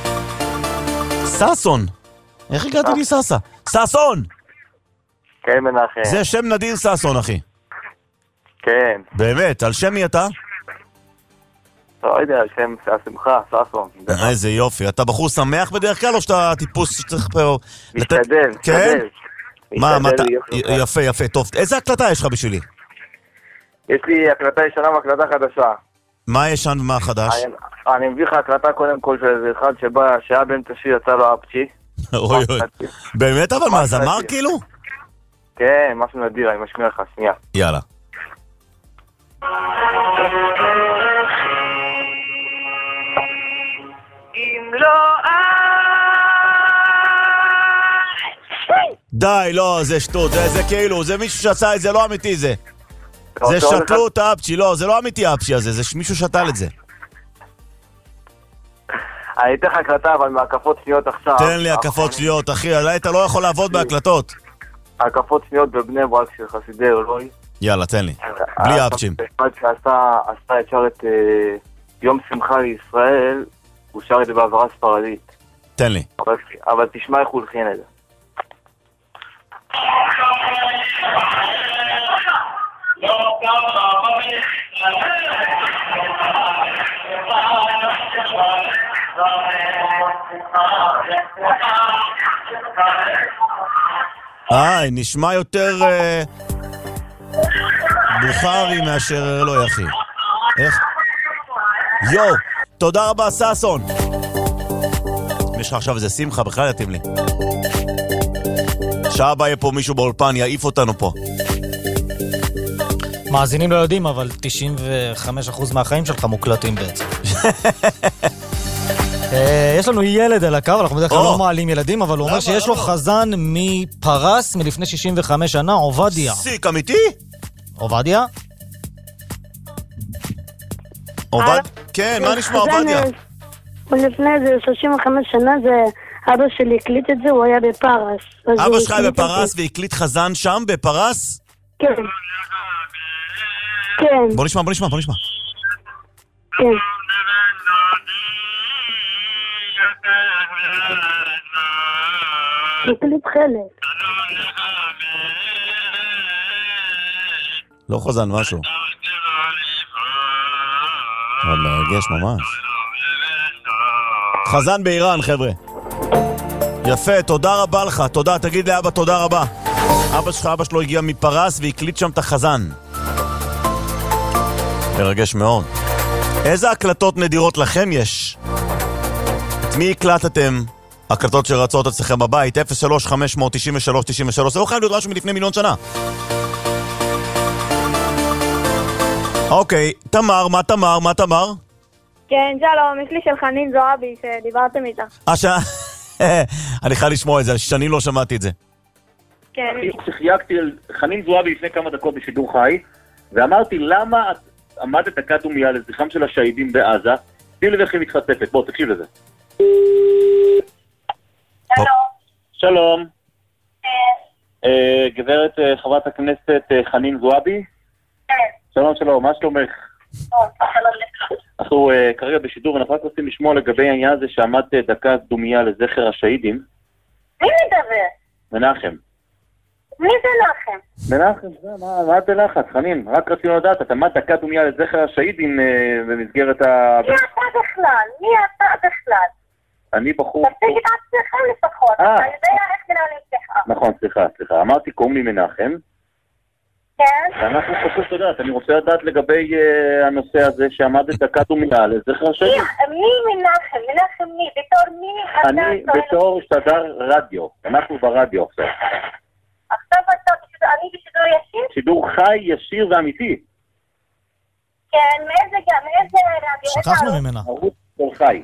ססון. איך הגעתי לי ססה? ססון! כן, מנחם. זה שם נדיר ססון, אחי. כן. באמת, על שם מי אתה? לא יודע, על שם השמחה, ססון. איזה יופי. אתה בחור שמח בדרך כלל או שאתה טיפוס שצריך פה... משתדל. כן? מה, יפה, טוב. איזה הקלטה יש לך בשבילי? יש לי הקלטה ישנה והקלטה חדשה. מה ישן ומה חדש? אני מביא לך הקלטה קודם כל של איזה אחד שהיה באמצע שיר יצא לו אפצ'י. אוי. באמת אבל מה, זמר כאילו? כן, משהו נדיר, אני משמיע לך, שנייה. יאללה. אם לא די, לא, זה שטות, זה כאילו, זה מישהו שעשה את זה, לא אמיתי זה. זה שתלו את האפצ'י, לא, זה לא אמיתי האפצ'י הזה, זה מישהו שתל את זה. אני אתן לך הקלטה, אבל מהקפות שניות עכשיו. תן לי הקפות שניות, אחי, אתה לא יכול לעבוד בהקלטות. הקפות שניות בבני ברק של חסידי אלוהי. יאללה, תן לי. בלי האפצ'ים. אחד שעשה את שרת יום שמחה לישראל, הוא שר את זה בעברה ספרדית. תן לי. אבל תשמע איך הוא הלחין את זה. נשמע יותר בוכרי מאשר אלוהי, אחי. איך? יו, תודה רבה ססון. יש לך עכשיו איזה שמחה, בכלל יתאים לי. שעה הבאה יהיה פה מישהו באולפן, יעיף אותנו פה. מאזינים לא יודעים, אבל 95% מהחיים שלך מוקלטים בעצם. יש לנו ילד על הקו, אנחנו בדרך כלל לא מעלים ילדים, אבל הוא אומר שיש לו חזן מפרס מלפני 65 שנה, עובדיה. סיק, אמיתי? עובדיה? כן, מה נשמע עובדיה? לפני זה 35 שנה, זה אבא שלי הקליט את זה, הוא היה בפרס. אבא שלך היה בפרס והקליט חזן שם בפרס? כן. כן. בוא נשמע. כן. הקליט חלק. לא חזן, משהו. אבל מרגש ממש. חזן באיראן, חבר'ה. יפה, תודה רבה לך. תודה, תגיד לאבא תודה רבה. אבא שלו הגיע מפרס והקליט שם את החזן. מרגש מאוד. איזה הקלטות נדירות לכם יש? את מי הקלטתם? הקלטות שרצות אצלכם בבית, 03-593-93. זה לא חייב להיות משהו מלפני מיליון שנה. אוקיי, תמר, מה תמר? כן, שלום, יש לי של חנין זועבי שדיברתם איתה. אני חייב לשמוע את זה, שנים לא שמעתי את זה. כן. שחייגתי על חנין זועבי לפני כמה דקות בשידור חי, ואמרתי למה את עמדת כדומיה לזכרם של השהידים בעזה, תראי לי איך היא מתחשפת, בוא תקשיב לזה. שלום. גברת חברת הכנסת חנין זועבי? שלום, מה שלומך? אנחנו כרגע בשידור ואנחנו רק רוצים לשמוע לגבי העניין הזה שעמד דקה דומיה לזכר השהידים. מי מדבר? מנחם. מי זה לכם? מנחם, מה את בלחץ, חנין? רק רצינו לדעת, אתה עמדת דקה דומיה לזכר השהידים במסגרת ה... מי אתה בכלל? אני בחור... תציג את עצמך לפחות, אתה יודע איך מנהלים שיחה. נכון, סליחה. אמרתי, קוראים לי מנחם. כן? ואנחנו חושבים לדעת, אני רוצה לדעת לגבי הנושא הזה שעמדת דקה דומיה לזכר השהידים. מי מנחם? מנחם מי? בתור מי? אני בתור שדר רדיו. אנחנו ברדיו עכשיו. עכשיו אני בשידור ישיר? שידור חי, ישיר ואמיתי. כן, מאיזה רדיו? שכחנו ממנה. ערוץ כל חי.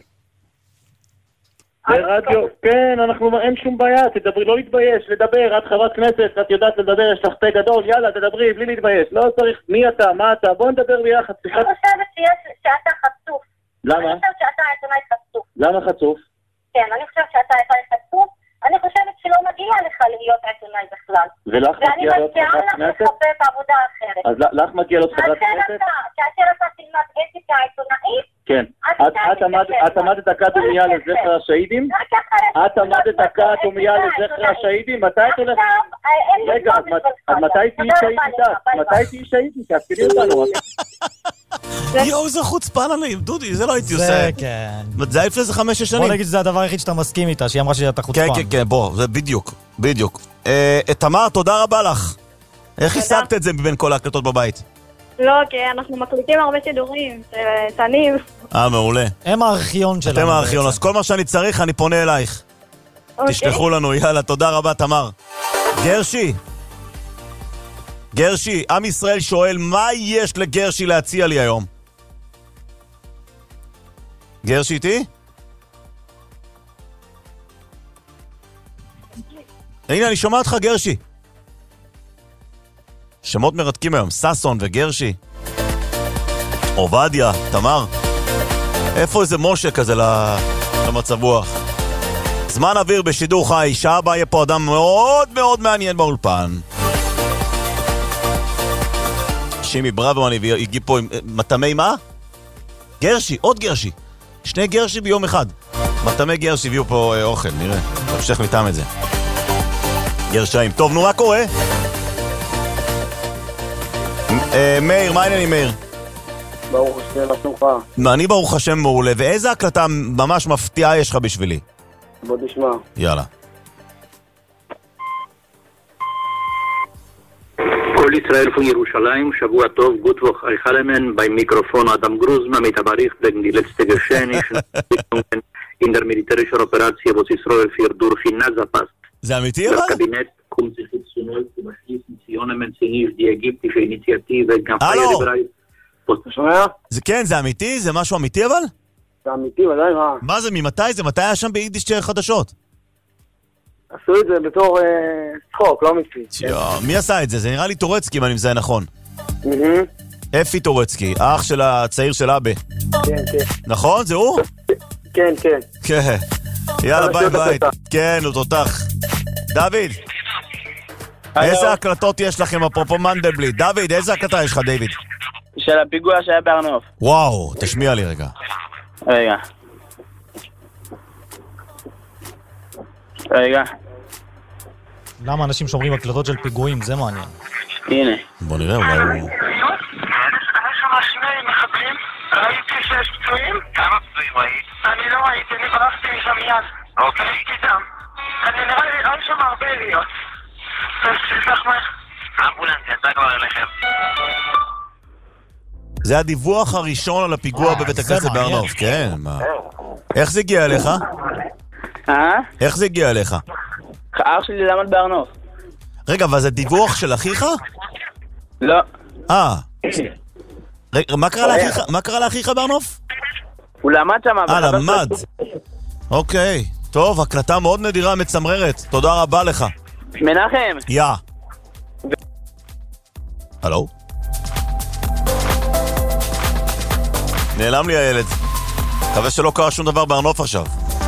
ברדיו, כן, אין שום בעיה, תדברי, לא להתבייש, לדבר, את חברת כנסת, את יודעת לדבר, יש לך פה גדול, יאללה, תדברי, בלי להתבייש, לא צריך, מי אתה, מה אתה, בוא נדבר ביחד. אני חושבת שאתה חצוף. למה? אני חושבת שאתה עיתונאי חצוף. למה חצוף? כן, אני חושבת שאתה עיתונאי חצוף. אני חושבת שלא מגיע לך להיות עיתונאי בכלל. ולך מגיע להיות חברת כנסת? ואני מציעה לך לחפש עבודה אחרת. אז לך מגיע להיות חברת כנסת? כאשר אתה תלמד אתיקה עיתונאית, כן. את עמדת דקה דומיה לזכר השהידים? את עמדת דקה דומיה לזכר השהידים? מתי את הולכת? רגע, אז מתי תהיי שהיד איתך? מתי תהיי שהיד איתך? תראי אותנו. יואו, זה חוצפן עליהם, דודי, זה לא הייתי עושה. זה כן. זה היה לפני זה 5-6 שנים. בוא נגיד שזה הדבר היחיד שאתה מסכים איתה, שהיא אמרה שאתה חוצפן. כן, בוא, זה בדיוק. תמר, תודה רבה לך. איך השגת את זה מבין כל ההקלטות בבית? לא, כי אנחנו מקליטים הרבה שידורים, תניב. מעולה. הם הארכיון שלנו. אתם הארכיון, אז כל מה שאני צריך, אני פונה אלייך. תשלחו לנו, יאללה, תודה רבה, תמר. גרשי, עם ישראל שואל, מה יש לגרשי להציע לי היום? גרשי איתי? הנה, אני שומע אותך, גרשי. שמות מרתקים היום, ססון וגרשי. עובדיה, תמר. איפה איזה משה כזה למצב רוח? זמן אוויר בשידור חי, שעה הבאה יהיה פה אדם מאוד מאוד מעניין באולפן. שימי בראבו, אני הגיע פה עם מטמי מה? גרשי, עוד גרשי. 2 גרשי ביום אחד. מטמי גרשי הביאו פה אוכל, נראה. תמשיך מטעם את זה. גרשיים. טוב, נו, מה קורה? מאיר, מה העניינים, מאיר? ברוך השם, לשמחה. אני ברוך השם מעולה, ואיזה הקלטה ממש מפתיעה יש לך בשבילי? בוא תשמע. יאללה. כל ישראל von Jerusalem, שבוע טוב, gut Woche euch allen, beim Mikrofon Adam Gruzman mit der Bericht wegen die letzte geschehnischen Entwicklungen in der militärischen Operation, was Israel führt durch in Nazapast. זה אמיתי אבל? Der Kabinett kommt sich jetzt zu neu zu beschließen, Zionen Menziniv, die ägyptische Initiative, גם חיילי ברייב. אתה שומע? זה כן, זה אמיתי? זה משהו אמיתי אבל? זה אמיתי, ודאי מה? מה זה, ממתי זה? מתי היה שם ביידיש חדשות? עשו את זה בתור צחוק, לא אמיתי. מי עשה את זה? זה נראה לי טורצקי, אם אני מזהה נכון. אפי טורצקי, האח של הצעיר של אבא. כן. נכון? זה הוא? כן. כן. יאללה, ביי. כן, הוא תותח. דוד, איזה הקלטות יש לכם אפרופו מנדלבליט? דוד, איזה הקלטה יש לך, דיוויד? של הפיגוע שהיה בארנוף. וואו, תשמיע לי רגע. רגע. למה אנשים שומרים הקלטות של פיגועים? זה מעניין. הנה. בוא נראה, אולי הוא... ראיתי 6 פצועים. כמה פצועים ראית? אני לא ראיתי, אני ברחתי משם מיד. אוקיי. הייתי שם. אני נראה לי שם הרבה להיות. תשלח מה? האמבולנס יצא כבר אליכם. זה הדיווח הראשון על הפיגוע בבית הכנסת בארנוף, כן, מה? איך זה הגיע אליך? איך זה הגיע אליך? אח שלי למד בארנוף. רגע, אבל זה דיווח של אחיך? לא. רגע, מה קרה לאחיך בארנוף? הוא למד שם. למד. אוקיי. טוב, הקלטה מאוד נדירה, מצמררת. תודה רבה לך. מנחם. הלו? נעלם לי הילד. מקווה שלא קרה שום דבר בארנוף עכשיו.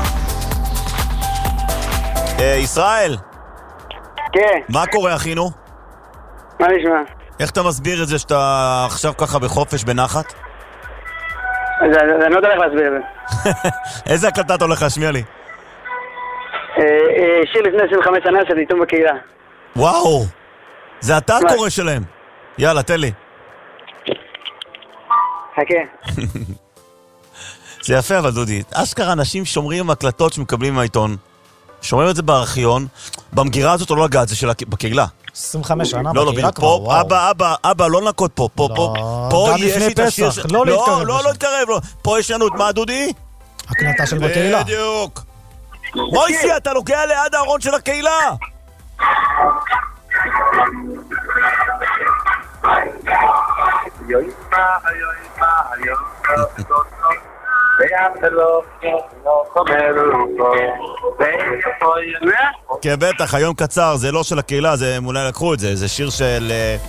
ישראל. כן. מה קורה, אחינו? מה נשמע? איך אתה מסביר את זה שאתה עכשיו ככה בחופש בנחת? אני לא יודע איך להסביר את זה. איזה הקלטה אתה הולך להשמיע לי? שיר לפני 25 שנה של איתום בקהילה. וואו, זה אתה הקורא שלהם. יאללה, תן לי. חכה. זה יפה אבל דודי, אשכרה אנשים שומרים הקלטות שמקבלים מהעיתון, שומרים את זה בארכיון, במגירה הזאת או לא לגעת, זה בקהילה. 25 שנה לא, בקהילה כבר, פה, אבא, לא לנקות פה, פה יש לי את השיר של... לא להתקרב. לא להתקרב, פה יש לנו את מה דודי? הקלטה של בקהילה. בדיוק. מויסי, אתה לוקע ליד הארון של הקהילה. כן, בטח, היום קצר, זה לא של הקהילה, זה אולי לקחו את זה, זה שיר של...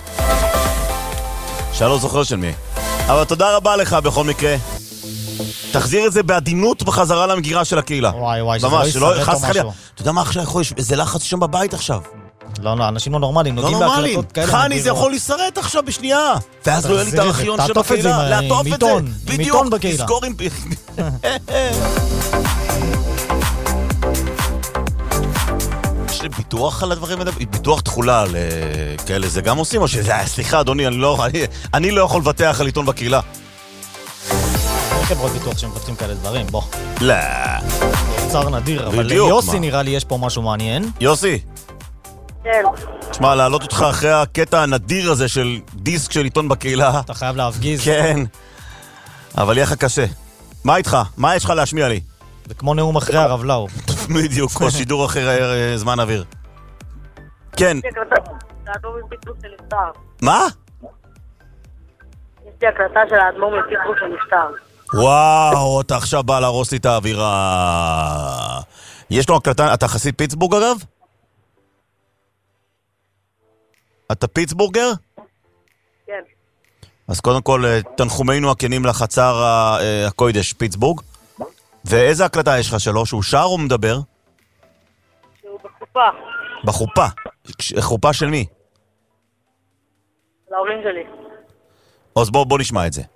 שאני לא זוכר של מי. אבל תודה רבה לך בכל מקרה. תחזיר את זה בעדינות בחזרה למגירה של הקהילה. וואי, שזה לא יסרט או משהו. אתה יודע מה עכשיו יכול להיות? זה לחץ שם בבית עכשיו. לא, אנשים לא נורמליים, לא נורמליים. חני, זה יכול להישרט עכשיו בשנייה. ואז לא יהיה לי את הארכיון של בקהילה. לעטוף את זה. בדיוק, תזכור עם... יש לי ביטוח על הדברים האלה? ביטוח תחולה כאלה, זה גם עושים? או שזה... סליחה, אדוני, אני לא יכול לבטח על עיתון בקהילה. חברות ביטוח שמבטחים כאלה דברים, בוא. לא. צער נדיר, אבל ליוסי נראה לי יש פה משהו מעניין. יוסי. כן. תשמע, להעלות אותך אחרי הקטע הנדיר הזה של דיסק של עיתון בקהילה. אתה חייב להפגיז. כן. אבל יהיה לך קשה. מה איתך? מה יש לך להשמיע לי? זה כמו נאום אחרי הרב לאו. בדיוק, כמו שידור אחרי זמן אוויר. כן. מה? יש לי הקלטה של האדמו"ר מפטרוס שנפטר. וואו, אתה עכשיו בא להרוס לי את האווירה. יש לו הקלטה, אתה חסיד פיטסבורג אגב? אתה פיטסבורגר? כן. אז קודם כל, תנחומינו הכנים לחצר הקוידש, פיטסבורג. ואיזה הקלטה יש לך שלו? שהוא שר או מדבר? שהוא בחופה. בחופה? חופה של מי? להורים שלי. אז בוא נשמע את זה.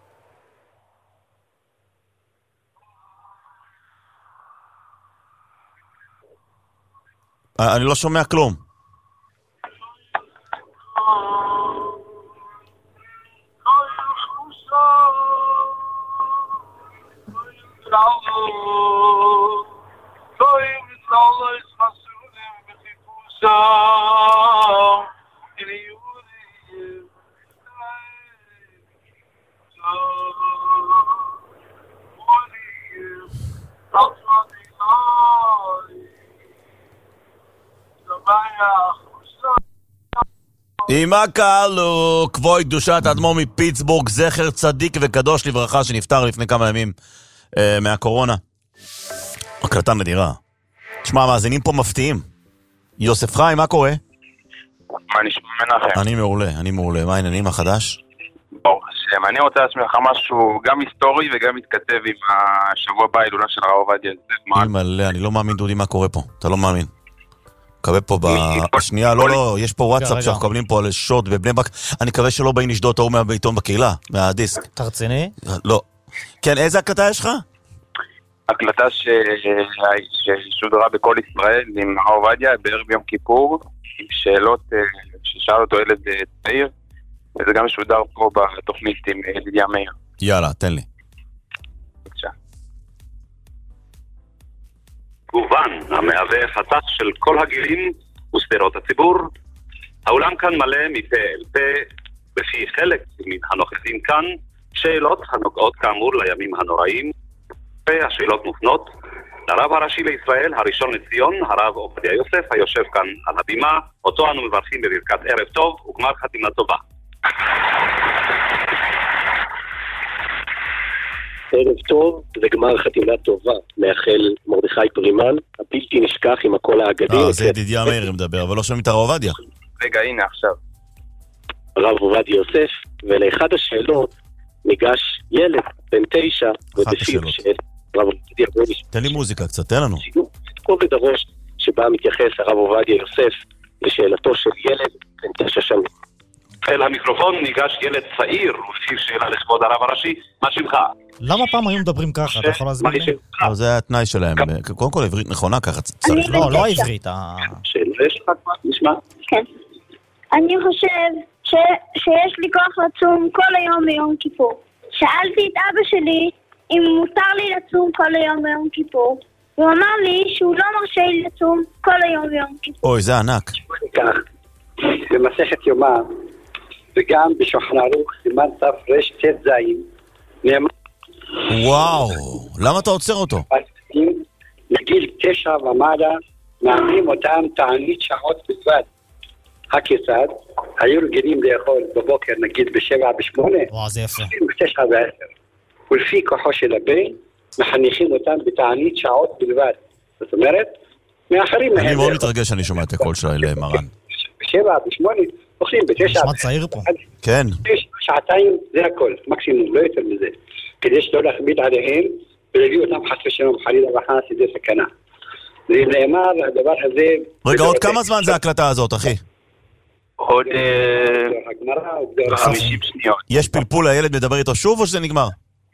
אני לא שומע כלום. עם הקהלו, כבוי קדושת האדמו"ר מפיטסבורג, זכר צדיק וקדוש לברכה שנפטר לפני כמה ימים מהקורונה. הקלטה נדירה. תשמע, מאזינים פה מפתיעים. יוסף חיים, מה קורה? מה נשמע מנחם? אני מעולה. מה העניינים החדש? ברוך השם, אני רוצה להשמיע לך משהו גם היסטורי וגם מתכתב עם השבוע הבא ההילולה של הרב עובדיה יוסף. אני לא מאמין דודי מה קורה פה, אתה לא מאמין. קבל פה בשנייה, לא, יש פה וואטסאפ שאנחנו קבלים פה על שוד בבני ברק. אני מקווה שלא באים לשדוד את האור מהעיתון בקהילה, מהדיסק. אתה רציני? לא. כן, איזה הקלטה יש לך? הקלטה ששודרה בכל ישראל עם הרב עובדיה בערב יום כיפור, עם שאלות ששאל אותו ילד צעיר, וזה גם משודר פה בתוכנית עם ידידיה מאיר. יאללה, תן לי. בבקשה. גוון המהווה חתך של כל הגילים וסדרות הציבור. האולם כאן מלא מפה אל פה, בפי חלק מן הנוכחים כאן, שאלות הנוגעות כאמור לימים הנוראים, והשאלות מופנות לרב הראשי לישראל, הראשון לציון, הרב עובדיה יוסף, היושב כאן על הבימה, אותו אנו מברכים בברכת ערב טוב וגמר חתימה טובה. ערב טוב וגמר חתימה טובה, מאחל מרדכי פרימן, הבלתי נשכח עם הקול האגדי. זה ידידיה מאיר מדבר, אבל לא שומעים את הרב עובדיה. רגע, הנה עכשיו. הרב עובדיה יוסף, ולאחד השאלות ניגש ילד בן 9, ובפיו של הרב עובדיה יוסף. תן לי מוזיקה קצת, תן לנו. כובד הראש שבה מתייחס הרב עובדיה יוסף לשאלתו של ילד בן 9 שנים. אל המיקרופון ניגש ילד צעיר ובפיו שאלה לכבוד הרב הראשי, מה שמך? למה פעם היו מדברים ככה? אתה יכול להסביר לי? זה התנאי שלהם. קודם כל עברית נכונה ככה צריך. לא העברית. שאלה יש לך כבר, נשמע. כן. אני חושב שיש לי כוח לצום כל היום ביום כיפור. שאלתי את אבא שלי אם מותר לי לצום כל היום ביום כיפור. הוא אמר לי שהוא לא מרשה לי לצום כל היום ביום כיפור. אוי, זה ענק. במסכת יומא, וגם בשולחן ערוך, סימן תרצ"ז, נאמר... וואו, למה אתה עוצר אותו? לגיל 9 ומעלה, מאמנים אותם תענית שעות בלבד. הכיצד? היו רגילים לאכול בבוקר, נגיד ב7, ב8. וואו, זה יפה. ב9 ו10. ולפי כוחו של הבן, מחניכים אותם בתענית שעות בלבד. זאת אומרת, מאחרים מהם... אני מאוד מתרגש שאני שומע את הקול של מרן. ב7, ב8, אוכלים ב9. נשמע צעיר פה. כן. שעתיים זה הכל, מקסימום, לא יותר מזה. כדי שלא להכביד עליהם, ולהביא אותם חס ושלום חלילה וחס, זה סכנה. ונאמר, הדבר הזה... רגע, עוד כמה זמן זה ההקלטה הזאת, אחי? עוד 50 שניות. יש פלפול, הילד מדבר איתו שוב או שזה נגמר?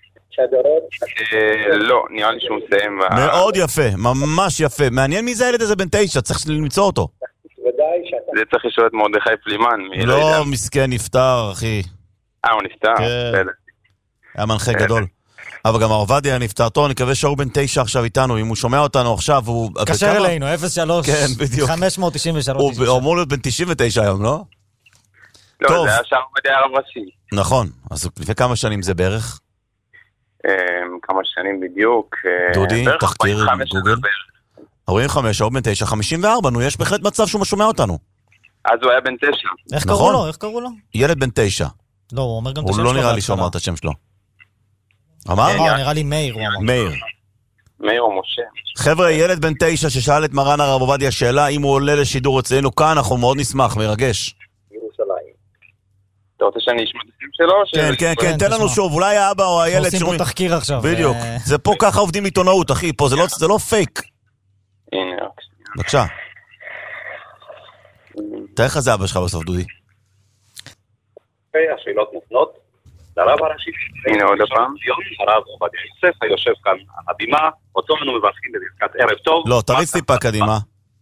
לא, נראה לי שהוא מסיים. מאוד יפה, ממש יפה. מעניין מי זה הילד הזה בן 9, צריך למצוא אותו. זה צריך לשאול את מרדכי פלימן. לא, מסכן, נפטר, אחי. הוא נפטר? כן. היה מנחה גדול. אבל גם עובדיה נפטר. טוב, אני מקווה שהוא בן 9 עכשיו איתנו. אם הוא שומע אותנו עכשיו, הוא... קשר אלינו, 03. כן, בדיוק. 593. הוא אמור להיות בן 99 היום, לא? לא, זה היה שער עובדיה הרב ראשי. נכון. אז לפני כמה שנים זה בערך? כמה שנים בדיוק. דודי, תחקיר גוגל. 45, הוא בן 9, 54. נו, יש בהחלט מצב שהוא שומע אותנו. אז הוא היה בן 9. איך קראו לו? איך קראו לו? ילד בן 9. לא, הוא אומר גם את השם הוא שלו. לא נראה לי שאומר את השם שלו. אמר? נראה לי מאיר, הוא אמר. מאיר או משה. חבר'ה, ילד בן 9 ששאל את מרן הרב עובדיה שאלה אם הוא עולה לשידור אצלנו כאן, אנחנו מאוד נשמח, מרגש. ירושלים. אתה רוצה שאני אשמע את השם שלו? כן, כן, תן לנו שוב, אולי האבא או הילד עושים פה תחקיר עכשיו. בדיוק, זה פה ככה עובדים עיתונאות, אחי, פה זה לא פייק. הנה, רק בבקשה. תראה לך זה אבא שלך בסוף, דודי. השאלות מופנות לרב הראשי. הנה עוד פעם. הרב עובדיה יוסף, היושב כאן על הבימה, אותו אנו מברכים בברכת ערב טוב. לא, תריץ טיפה קדימה.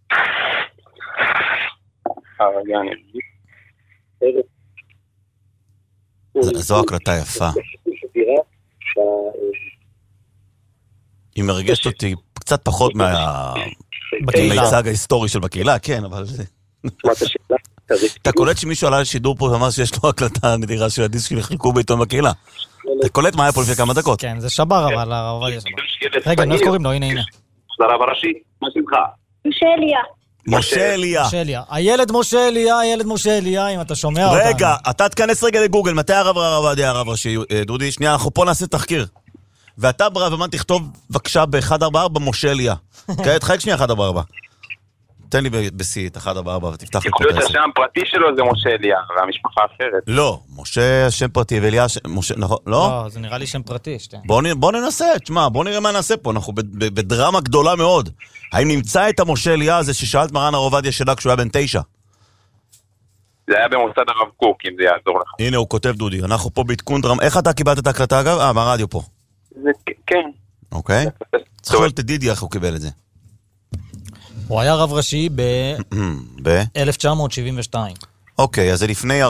זו הקלטה יפה. היא מרגשת אותי קצת פחות מהמיצג ההיסטורי של בקהילה, כן, אבל זה... אתה קולט שמישהו עלה לשידור פה ואמר שיש לו הקלטה נדירה של הדיסק שחילקו בעיתון בקהילה. אתה קולט מה היה פה לפני כמה דקות. כן, זה שבר אבל הרב עובדיה שבר. רגע, איך קוראים לו? הנה. לרב הראשי, מה שמך? משה אליה. הילד משה אליה, אם אתה שומע אותנו. רגע, אתה תכנס רגע לגוגל, מתי הרב עובדיה הרב ראשי, דודי? שנייה, אנחנו פה נעשה תחקיר. ואתה ברבמן תכתוב בבקשה ב-144 משה אליה. כעת חייק שנייה 144. תן לי ב-C את 144 ותפתח לי כותרת. השם הפרטי שלו זה משה אליה, והמשפחה אחרת. לא, משה שם פרטי ואליה, נכון, לא? לא, זה נראה לי שם פרטי. בוא ננסה, תשמע, בוא נראה מה נעשה פה, אנחנו בדרמה גדולה מאוד. האם נמצא את המשה אליה הזה ששאלת מרן הרב עובדיה שאלה כשהוא היה בן 9? זה היה במוסד הרב קוק, אם זה יעזור לך. הנה, הוא כותב דודי, אנחנו פה בעדכון דרמה. איך אתה קיבלת את ההקלטה אגב? מהרדיו פה. כן. אוקיי. צריך לשאול את דידי איך הוא קיבל את זה. הוא היה רב ראשי ב-1972. אוקיי, אז זה לפני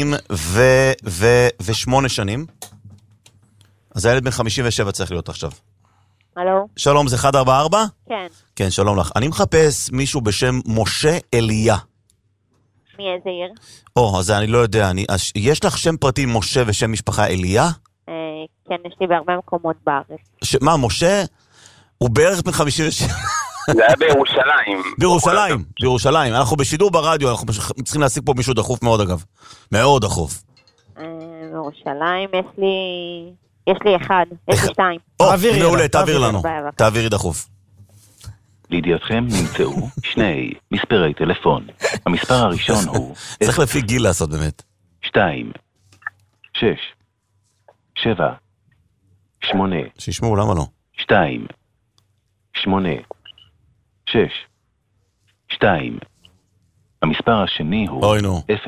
48 שנים. אז הילד בן 57 צריך להיות עכשיו. הלו? שלום, זה 144? כן. כן, שלום לך. אני מחפש מישהו בשם משה אליה. מאיזה עיר? אז אני לא יודע. יש לך שם פרטי משה ושם משפחה אליה? כן, יש לי בהרבה מקומות בארץ. מה, משה? הוא בערך בן 57. זה היה בירושלים. בירושלים. אנחנו בשידור ברדיו, אנחנו צריכים להשיג פה מישהו דחוף מאוד אגב. מאוד דחוף. בירושלים יש לי אחד, יש לי 2. מעולה, תעביר לנו. תעבירי דחוף. לידיעתכם נמצאו 2 מספרי טלפון. המספר הראשון הוא... צריך לפי גיל לעשות באמת. 2 6 7 8 שישמעו, למה לא? 2 8 6 2 המספר השני הוא 0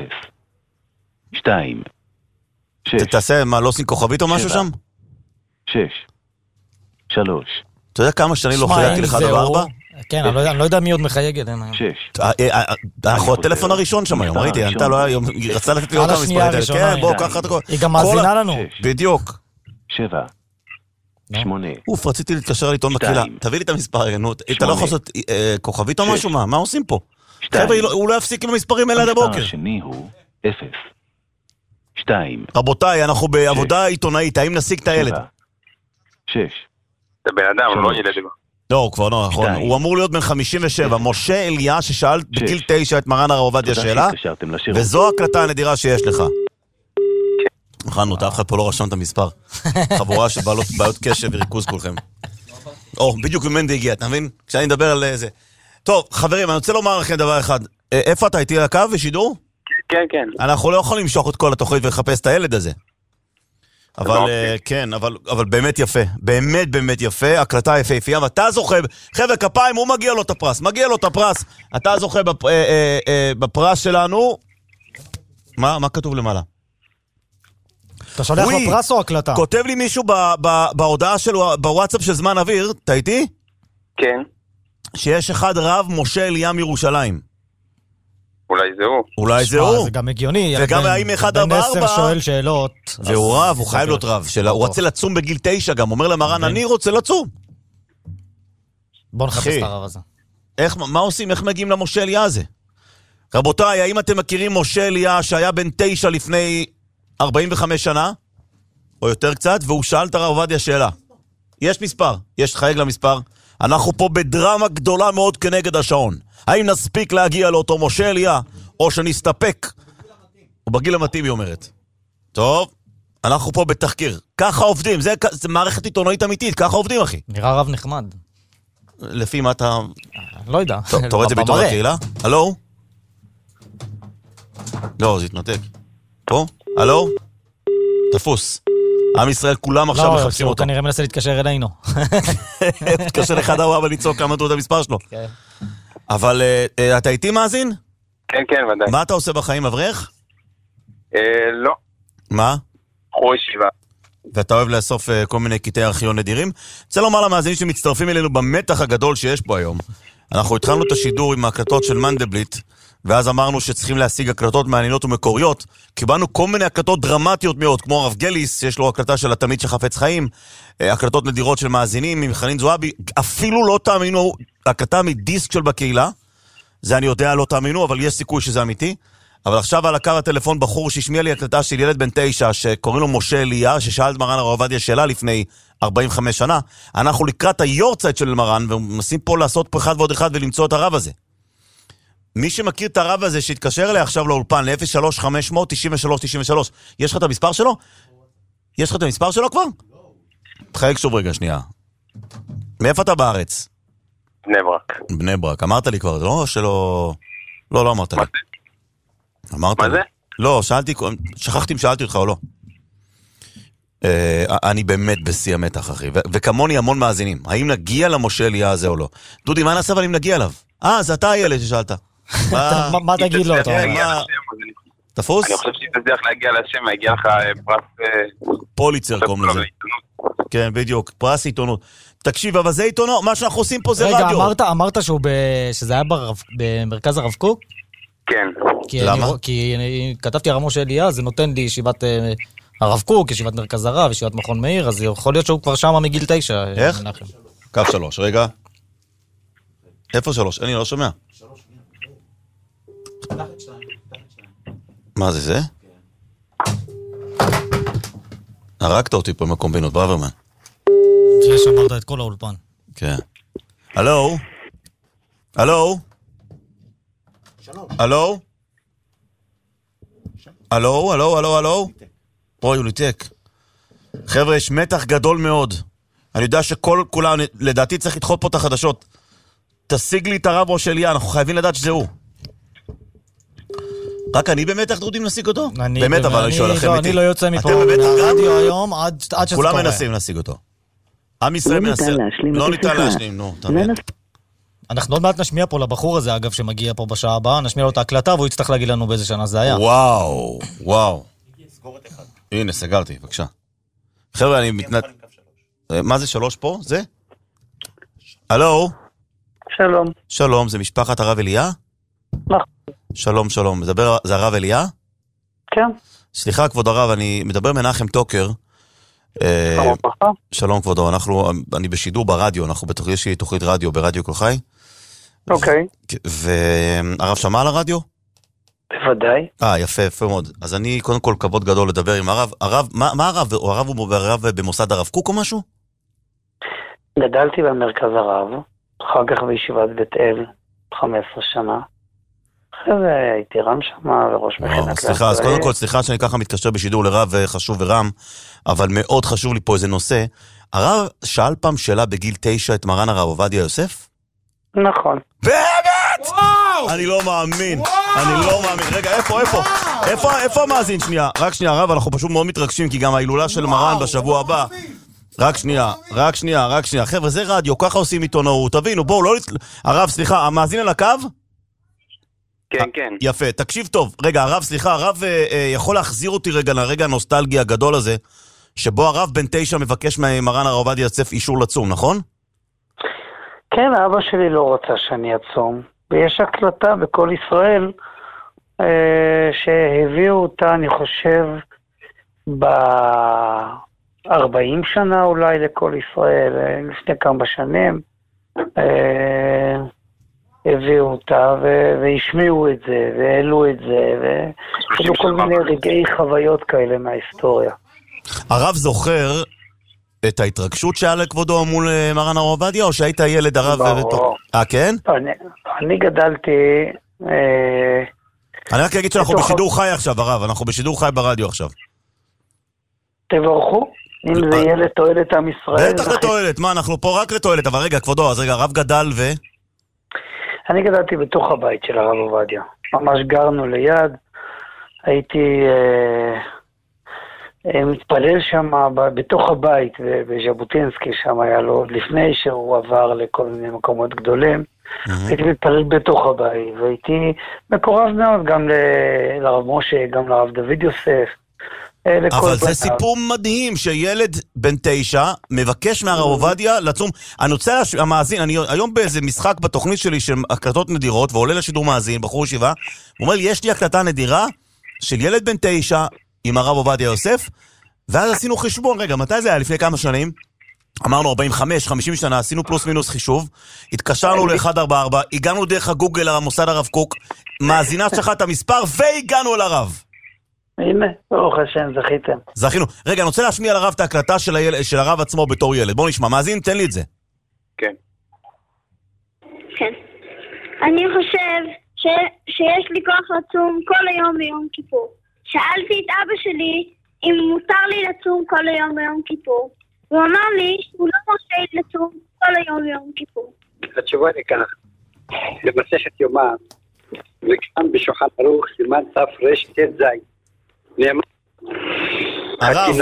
2 6 תעשה מה, לא עושים כוכבית או משהו שם? 6 3 אתה יודע כמה שאני לא חייגתי ל-144? כן, אני לא יודע מי עוד מחייגת. 6. אנחנו הטלפון הראשון שם היום, ראיתי, אתה לא היום, רצה לתת לי אותם מספרים. כן, בוא, ככה את הכל. היא גם מאזינה לנו. בדיוק. 7. 8. אוף, רציתי להתקשר לעיתון בקהילה. תביא לי את המספר, אתה לא יכול לעשות כוכבית או משהו? מה עושים פה? חבר'ה, הוא לא יפסיק עם המספרים האלה עד הבוקר. המספר השני הוא 0. 2. רבותיי, אנחנו בעבודה עיתונאית, האם נשיג את הילד? 6. זה בן אדם, לא ילד. לא, הוא כבר לא נכון. הוא אמור להיות בן 57. משה אליה ששאל בגיל 9 את מרן הרב עובדיה שאלה, וזו הקלטה הנדירה שיש לך. הכנו אותה, אף אחד פה לא רשם את המספר. חבורה של בעיות קשב וריכוז כולכם. בדיוק ממנדי הגיע, אתה מבין? כשאני מדבר על זה. טוב, חברים, אני רוצה לומר לכם דבר אחד. איפה אתה איתי על הקו בשידור? כן, כן. אנחנו לא יכולים למשוך את כל התוכנית ולחפש את הילד הזה. אבל כן, אבל באמת יפה. באמת באמת יפה, הקלטה יפהפייה, ואתה זוכה, חבר'ה כפיים, הוא מגיע לו את הפרס. מגיע לו את הפרס. אתה זוכה בפרס שלנו. מה כתוב למעלה? אתה שולח לו פרס או הקלטה? כותב לי מישהו בהודעה שלו, בוואטסאפ של זמן אוויר, אתה איתי? כן. שיש אחד רב משה אליה מירושלים. אולי זה הוא. זה גם הגיוני. וגם האם אחד בן 10 4 שואל שאלות. והוא רב, הוא חייב להיות רב. הוא רוצה לצום בגיל 9 גם. אומר למרן, אני רוצה לצום. בוא נחפש את הרב הזה. מה עושים? איך מגיעים למשה אליה הזה? רבותיי, האם אתם מכירים משה אליה שהיה בן 9 לפני 45 שנה? או יותר קצת, והוא שאל את הרב עובדיה שאלה. יש מספר, יש חייג למספר. אנחנו פה בדרמה גדולה מאוד כנגד השעון. האם נספיק להגיע לאותו משה אליה, או שנסתפק? הוא בגיל המתאים, היא אומרת. טוב, אנחנו פה בתחקיר. ככה עובדים, זה מערכת עיתונאית אמיתית, ככה עובדים, אחי. נראה רב נחמד. לפי מה אתה... לא יודע. אתה רואה את זה בעיתון הקהילה? הלו? לא, זה התנתק. פה? הלו? תפוס. עם ישראל כולם עכשיו מחפשים אותו. הוא כנראה מנסה להתקשר אלינו. מתקשר אחד אבל לצעוק כמה תודה המספר שלו. אבל אתה איתי מאזין? כן, כן, ודאי. מה אתה עושה בחיים, אברך? לא. מה? בחור ישיבה. ואתה אוהב לאסוף כל מיני קטעי ארכיון נדירים? רוצה לומר למאזינים שמצטרפים אלינו במתח הגדול שיש פה היום. אנחנו התחלנו את השידור עם ההקלטות של מנדלבליט, ואז אמרנו שצריכים להשיג הקלטות מעניינות ומקוריות. קיבלנו כל מיני הקלטות דרמטיות מאוד, כמו הרב גליס, יש לו הקלטה של התמיד שחפץ חיים, הקלטות נדירות של מאזינים, מחנין זועבי, אפילו לא תאמינו, הקלטה מדיסק של בקהילה, זה אני יודע, לא תאמינו, אבל יש סיכוי שזה אמיתי. אבל עכשיו על הקו הטלפון בחור שהשמיע לי הקלטה של ילד בן 9, שקוראים לו משה אליה, ששאל את מרן הרב עובדיה שאלה לפני 45 שנה. אנחנו לקראת היורצייט של מרן, ומנסים פה לעשות פה אחד ועוד אחד ולמצוא את הרב הזה. מי שמכיר את הרב הזה שהתקשר אליי עכשיו לאולפן, ל-03-500-93-93, יש לך את המספר שלו? יש לך את המספר שלו כבר? תחייג שוב רגע, שנייה. מאיפה אתה בארץ? בני ברק. בני ברק. אמרת לי כבר, לא? שלא... לא אמרת לי. אמרת מה לי. זה? לא, שאלתי, שכחתי אם שאלתי אותך או לא. אני באמת בשיא המתח, אחי. וכמוני המון מאזינים. האם נגיע למשה אליה הזה או לא? דודי, מה נעשה אבל אם נגיע אליו? זה אתה הילד ששאלת. מה תגיד לו? תפוס? אני חושב שתצליח להגיע לשם, הגיע לך פרס... פוליצר קוראים לזה. כן, בדיוק, פרס עיתונות. תקשיב, אבל זה עיתונות, מה שאנחנו עושים פה זה רדיו. רגע, אמרת שזה היה במרכז הרב קוק? כן. למה? כי כתבתי הרב משה אליה, זה נותן לי ישיבת הרב קוק, ישיבת מרכז הרב, ישיבת מכון מאיר, אז יכול להיות שהוא כבר שם מגיל 9. איך? קו 3, רגע. איפה 3? אני לא שומע. מה זה? הרגת אותי פה עם הקומבינות, ברוורמן. ששמרת את כל האולפן. כן. הלו? הלו? הלו? הלו? הלו? הלו? הלו? אוי, הוא ניתק. חבר'ה, יש מתח גדול מאוד. אני יודע כולם, לדעתי צריך לדחות פה את החדשות. תשיג לי את הרב משה אליה, אנחנו חייבים לדעת שזה הוא. רק אני במתח דרודים להשיג אותו? באמת, אבל אני שואל לכם איתי. אני לא יוצא מפה מהרדיו היום עד שזה קורה. כולם מנסים להשיג אותו. עם ישראל מנסה. לא ניתן להשלים, נו, תמיד. אנחנו עוד מעט נשמיע פה לבחור הזה, אגב, שמגיע פה בשעה הבאה, נשמיע לו את ההקלטה, והוא יצטרך להגיד לנו באיזה שנה זה היה. וואו, וואו. הנה, סגרתי, בבקשה. חבר'ה, אני מתנת... מה זה 3 פה? זה? הלו? שלום. שלום, זה משפחת הרב אליה? נכון. שלום, שלום. זה הרב אליה? כן. סליחה, כבוד הרב, אני מדבר מנחם טוקר. שלום, כבודו. אני בשידור ברדיו, יש לי תוכנית רדיו ברדיו כל חי. אוקיי. והרב שמע על הרדיו? בוודאי. יפה, יפה מאוד. אז אני, קודם כל, כבוד גדול לדבר עם הרב. מה הרב? הרב הוא במוסד הרב קוק או משהו? גדלתי במרכז הרב, אחר כך בישיבת בית אל, 15 שנה. אחרי זה הייתי רם שמה וראש מכינת. סליחה, אז קודם כל, סליחה שאני ככה מתקשר בשידור לרב חשוב ורם, אבל מאוד חשוב לי פה איזה נושא. הרב שאל פעם שאלה בגיל 9 את מרן הרב עובדיה יוסף? נכון. באמת? אני לא מאמין. אני לא מאמין. רגע, איפה המאזין? שנייה, רק שנייה, הרב, אנחנו פשוט מאוד מתרגשים, כי גם ההילולה של מרן בשבוע הבא. רק שנייה. חבר'ה, זה רדיו, ככה עושים עיתונאות. תבינו, בואו, לא... הרב, סליחה, המאזין על הקו? כן, כן. יפה, תקשיב טוב. רגע, הרב, סליחה, הרב יכול להחזיר אותי רגע לרגע הנוסטלגי הגדול הזה, שבו הרב בן 9 מבקש ממרן הרב עובדיה יוסף אישור לצום, נכון? כן, אבא שלי לא רצה שאני אצום, ויש הקלטה בכל ישראל שהביאו אותה, אני חושב, ב-40 שנה אולי לכל ישראל, לפני כמה שנים, הביאו אותה והשמיעו את זה, והעלו את זה, והיו כל מיני רגעי חוויות כאלה מההיסטוריה. הרב זוכר את ההתרגשות שהיה לכבודו מול מרן הרב עובדיה, או שהיית ילד הרב? כן? אני גדלתי... אני רק אגיד שאנחנו בשידור חי עכשיו, הרב, אנחנו בשידור חי ברדיו עכשיו. תברכו, אם זה יהיה לתועלת עם ישראל. בטח לתועלת, מה, אנחנו פה רק לתועלת, אבל רגע, כבודו, אז רגע, הרב גדל ו... אני גדלתי בתוך הבית של הרב עובדיה. ממש גרנו ליד, הייתי מתפלל שם בתוך הבית, בז'בוטינסקי שם היה לו, עוד לפני שהוא עבר לכל מיני מקומות גדולים, הייתי מתפלל בתוך הבית, והייתי מקורב מאוד גם לרב משה, גם לרב דוד יוסף. אבל זה סיפור מדהים שילד בן 9 מבקש מהרב עובדיה לצום. אני רוצה המאזין, אני היום באיזה משחק בתוכנית שלי של הקלטות נדירות, ועולה לשידור מאזין, בחור ישיבה, הוא אומר לי, יש לי הקלטה נדירה של ילד בן 9 עם הרב עובדיה יוסף, ואז עשינו חשבון, רגע, מתי זה היה? לפני כמה שנים? אמרנו 45, 50 שנה, עשינו פלוס מינוס חישוב, התקשרנו ל-144, הגענו דרך הגוגל למוסד הרב קוק, מאזינה שלך את המספר, והגענו לרב. הנה, ברוך השם, זכיתם. זכינו. רגע, אני רוצה להשמיע לרב את ההקלטה של הרב עצמו בתור ילד. בוא נשמע, מאזין, תן לי את זה. כן. כן. אני חושב שיש לי כוח לצום כל היום ביום כיפור. שאלתי את אבא שלי אם מותר לי לצום כל היום ביום כיפור. הוא אמר לי שהוא לא מרשה לי לצום כל היום ביום כיפור. התשובה לכך, במסכת יומא, וכאן בשולחן ערוך, סימן תר"ז. הרב,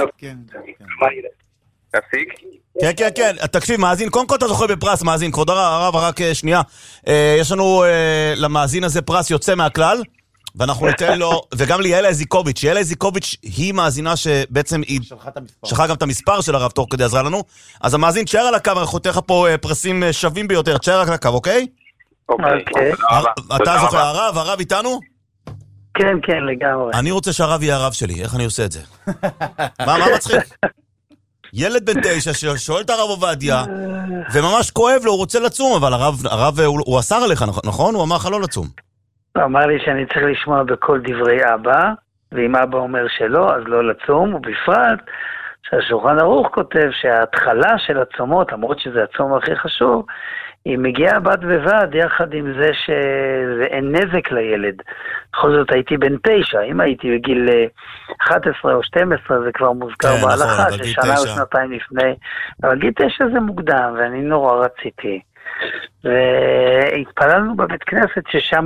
כן, תקשיב, מאזין, קודם כל אתה זוכה בפרס, מאזין, כבוד הרב, רק שנייה, יש לנו למאזין הזה פרס יוצא מהכלל, ואנחנו ניתן לו, וגם ליאלה איזיקוביץ', יאלה איזיקוביץ' היא מאזינה שבעצם היא שלחה גם את המספר של הרב תוך כדי עזרה לנו, אז המאזין, תשאר על הקו, אנחנו נותן לך פה פרסים שווים ביותר, תשאר על הקו, אוקיי? אוקיי. אתה זוכר, הרב איתנו? כן, כן, לגמרי. אני רוצה שהרב יהיה הרב שלי, איך אני עושה את זה? מה מצחיק? ילד בן 9 ששואל את הרב עובדיה, וממש כואב לו, הוא רוצה לצום, אבל הרב הוא אסר עליך, נכון? הוא אמר לך לא לצום. הוא אמר לי שאני צריך לשמוע בכל דברי אבא, ואם אבא אומר שלא, אז לא לצום, ובפרט שהשולחן ערוך כותב שההתחלה של הצומות, למרות שזה הצום הכי חשוב, היא מגיעה בד בבד יחד עם זה שאין נזק לילד. בכל זאת הייתי בן 9, אם הייתי בגיל 11 או 12 זה כבר מוזכר בהלכה, ששנה או שנתיים לפני, אבל גיל 9 זה מוקדם ואני נורא רציתי. והתפללנו בבית כנסת ששם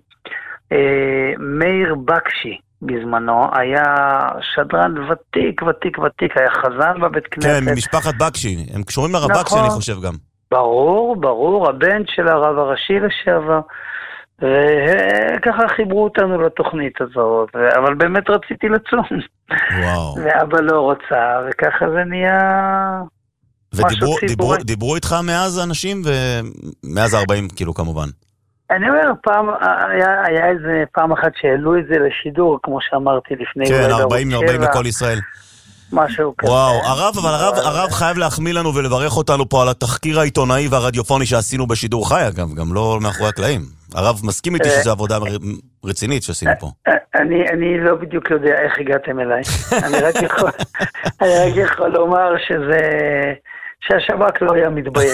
מאיר בקשי בזמנו היה שדרן ותיק, היה חזן בבית כנסת. כן, ממשפחת בקשי, הם קשורים לרב בקשי אני חושב גם. ברור, הבן של הרב הראשי לשעבר, וככה חיברו אותנו לתוכנית הזאת, אבל באמת רציתי לצום. וואו. ואבא לא רוצה, וככה זה נהיה ודיברו איתך מאז אנשים, ומאז 40 כאילו כמובן. אני אומר, היה איזה פעם אחת שהעלו את זה לשידור, כמו שאמרתי לפני... כן, 40 לכל ישראל. משהו כזה. וואו, הרב חייב להחמיא לנו ולברך אותנו פה על התחקיר העיתונאי והרדיופוני שעשינו בשידור חי, אגב, גם לא מאחורי הקלעים. הרב מסכים איתי שזו עבודה רצינית שעשינו פה. אני לא בדיוק יודע איך הגעתם אליי. אני רק יכול לומר שהשב"כ לא היה מתבייש.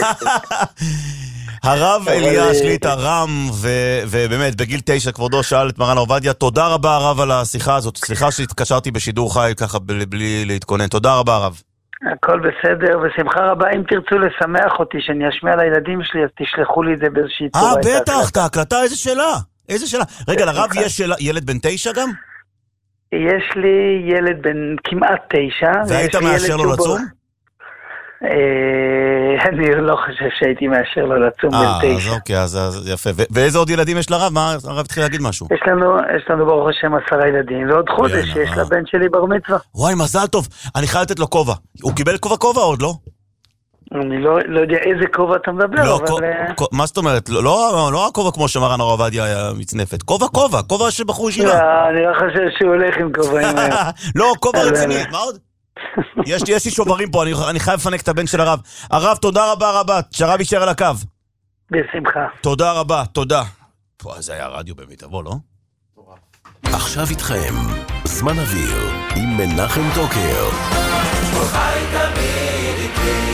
הרב אליה שליט"א רם, ובאמת בגיל 9 כבודו שאל את מרן עובדיה, תודה רבה הרב על השיחה הזאת, סליחה שהתקשרתי בשידור חי ככה בלי להתכונן, תודה רבה הרב. הכל בסדר, ושמחה רבה, אם תרצו לשמח אותי שאני אשמיע לילדים שלי, אז תשלחו לי את זה באיזושהי צורה. בטח, את ההקלטה, איזה שאלה? רגע, לרב יש ילד בן 9 גם? יש לי ילד בן כמעט 9. והיית מאשר לו לצום? אני לא חושב שהייתי מאשר לו לצום בן 9. אז אוקיי, אז יפה. ואיזה עוד ילדים יש לרב? מה, הרב התחיל להגיד משהו? יש לנו ברוך השם 10 ילדים, ועוד חודש יש לבן שלי בר מצווה. וואי, מזל טוב. אני חייב לתת לו כובע. הוא קיבל כובע עוד, לא? אני לא יודע איזה כובע אתה מדבר, אבל... מה זאת אומרת? לא הכובע כמו שמרן הרב עובדיה היה מצנפת. כובע של בחור ישיבה. אני לא חושב שהוא הולך עם כובעים. לא, כובע רציני. מה עוד? יש לי שוברים פה, אני חייב לפנק את הבן של הרב. הרב, תודה רבה, שהרב יישאר על הקו. בשמחה. תודה רבה, תודה. זה היה רדיו במיטבו, לא? עכשיו איתכם, זמן אוויר, עם מנחם טוקר. חי תמיד איתי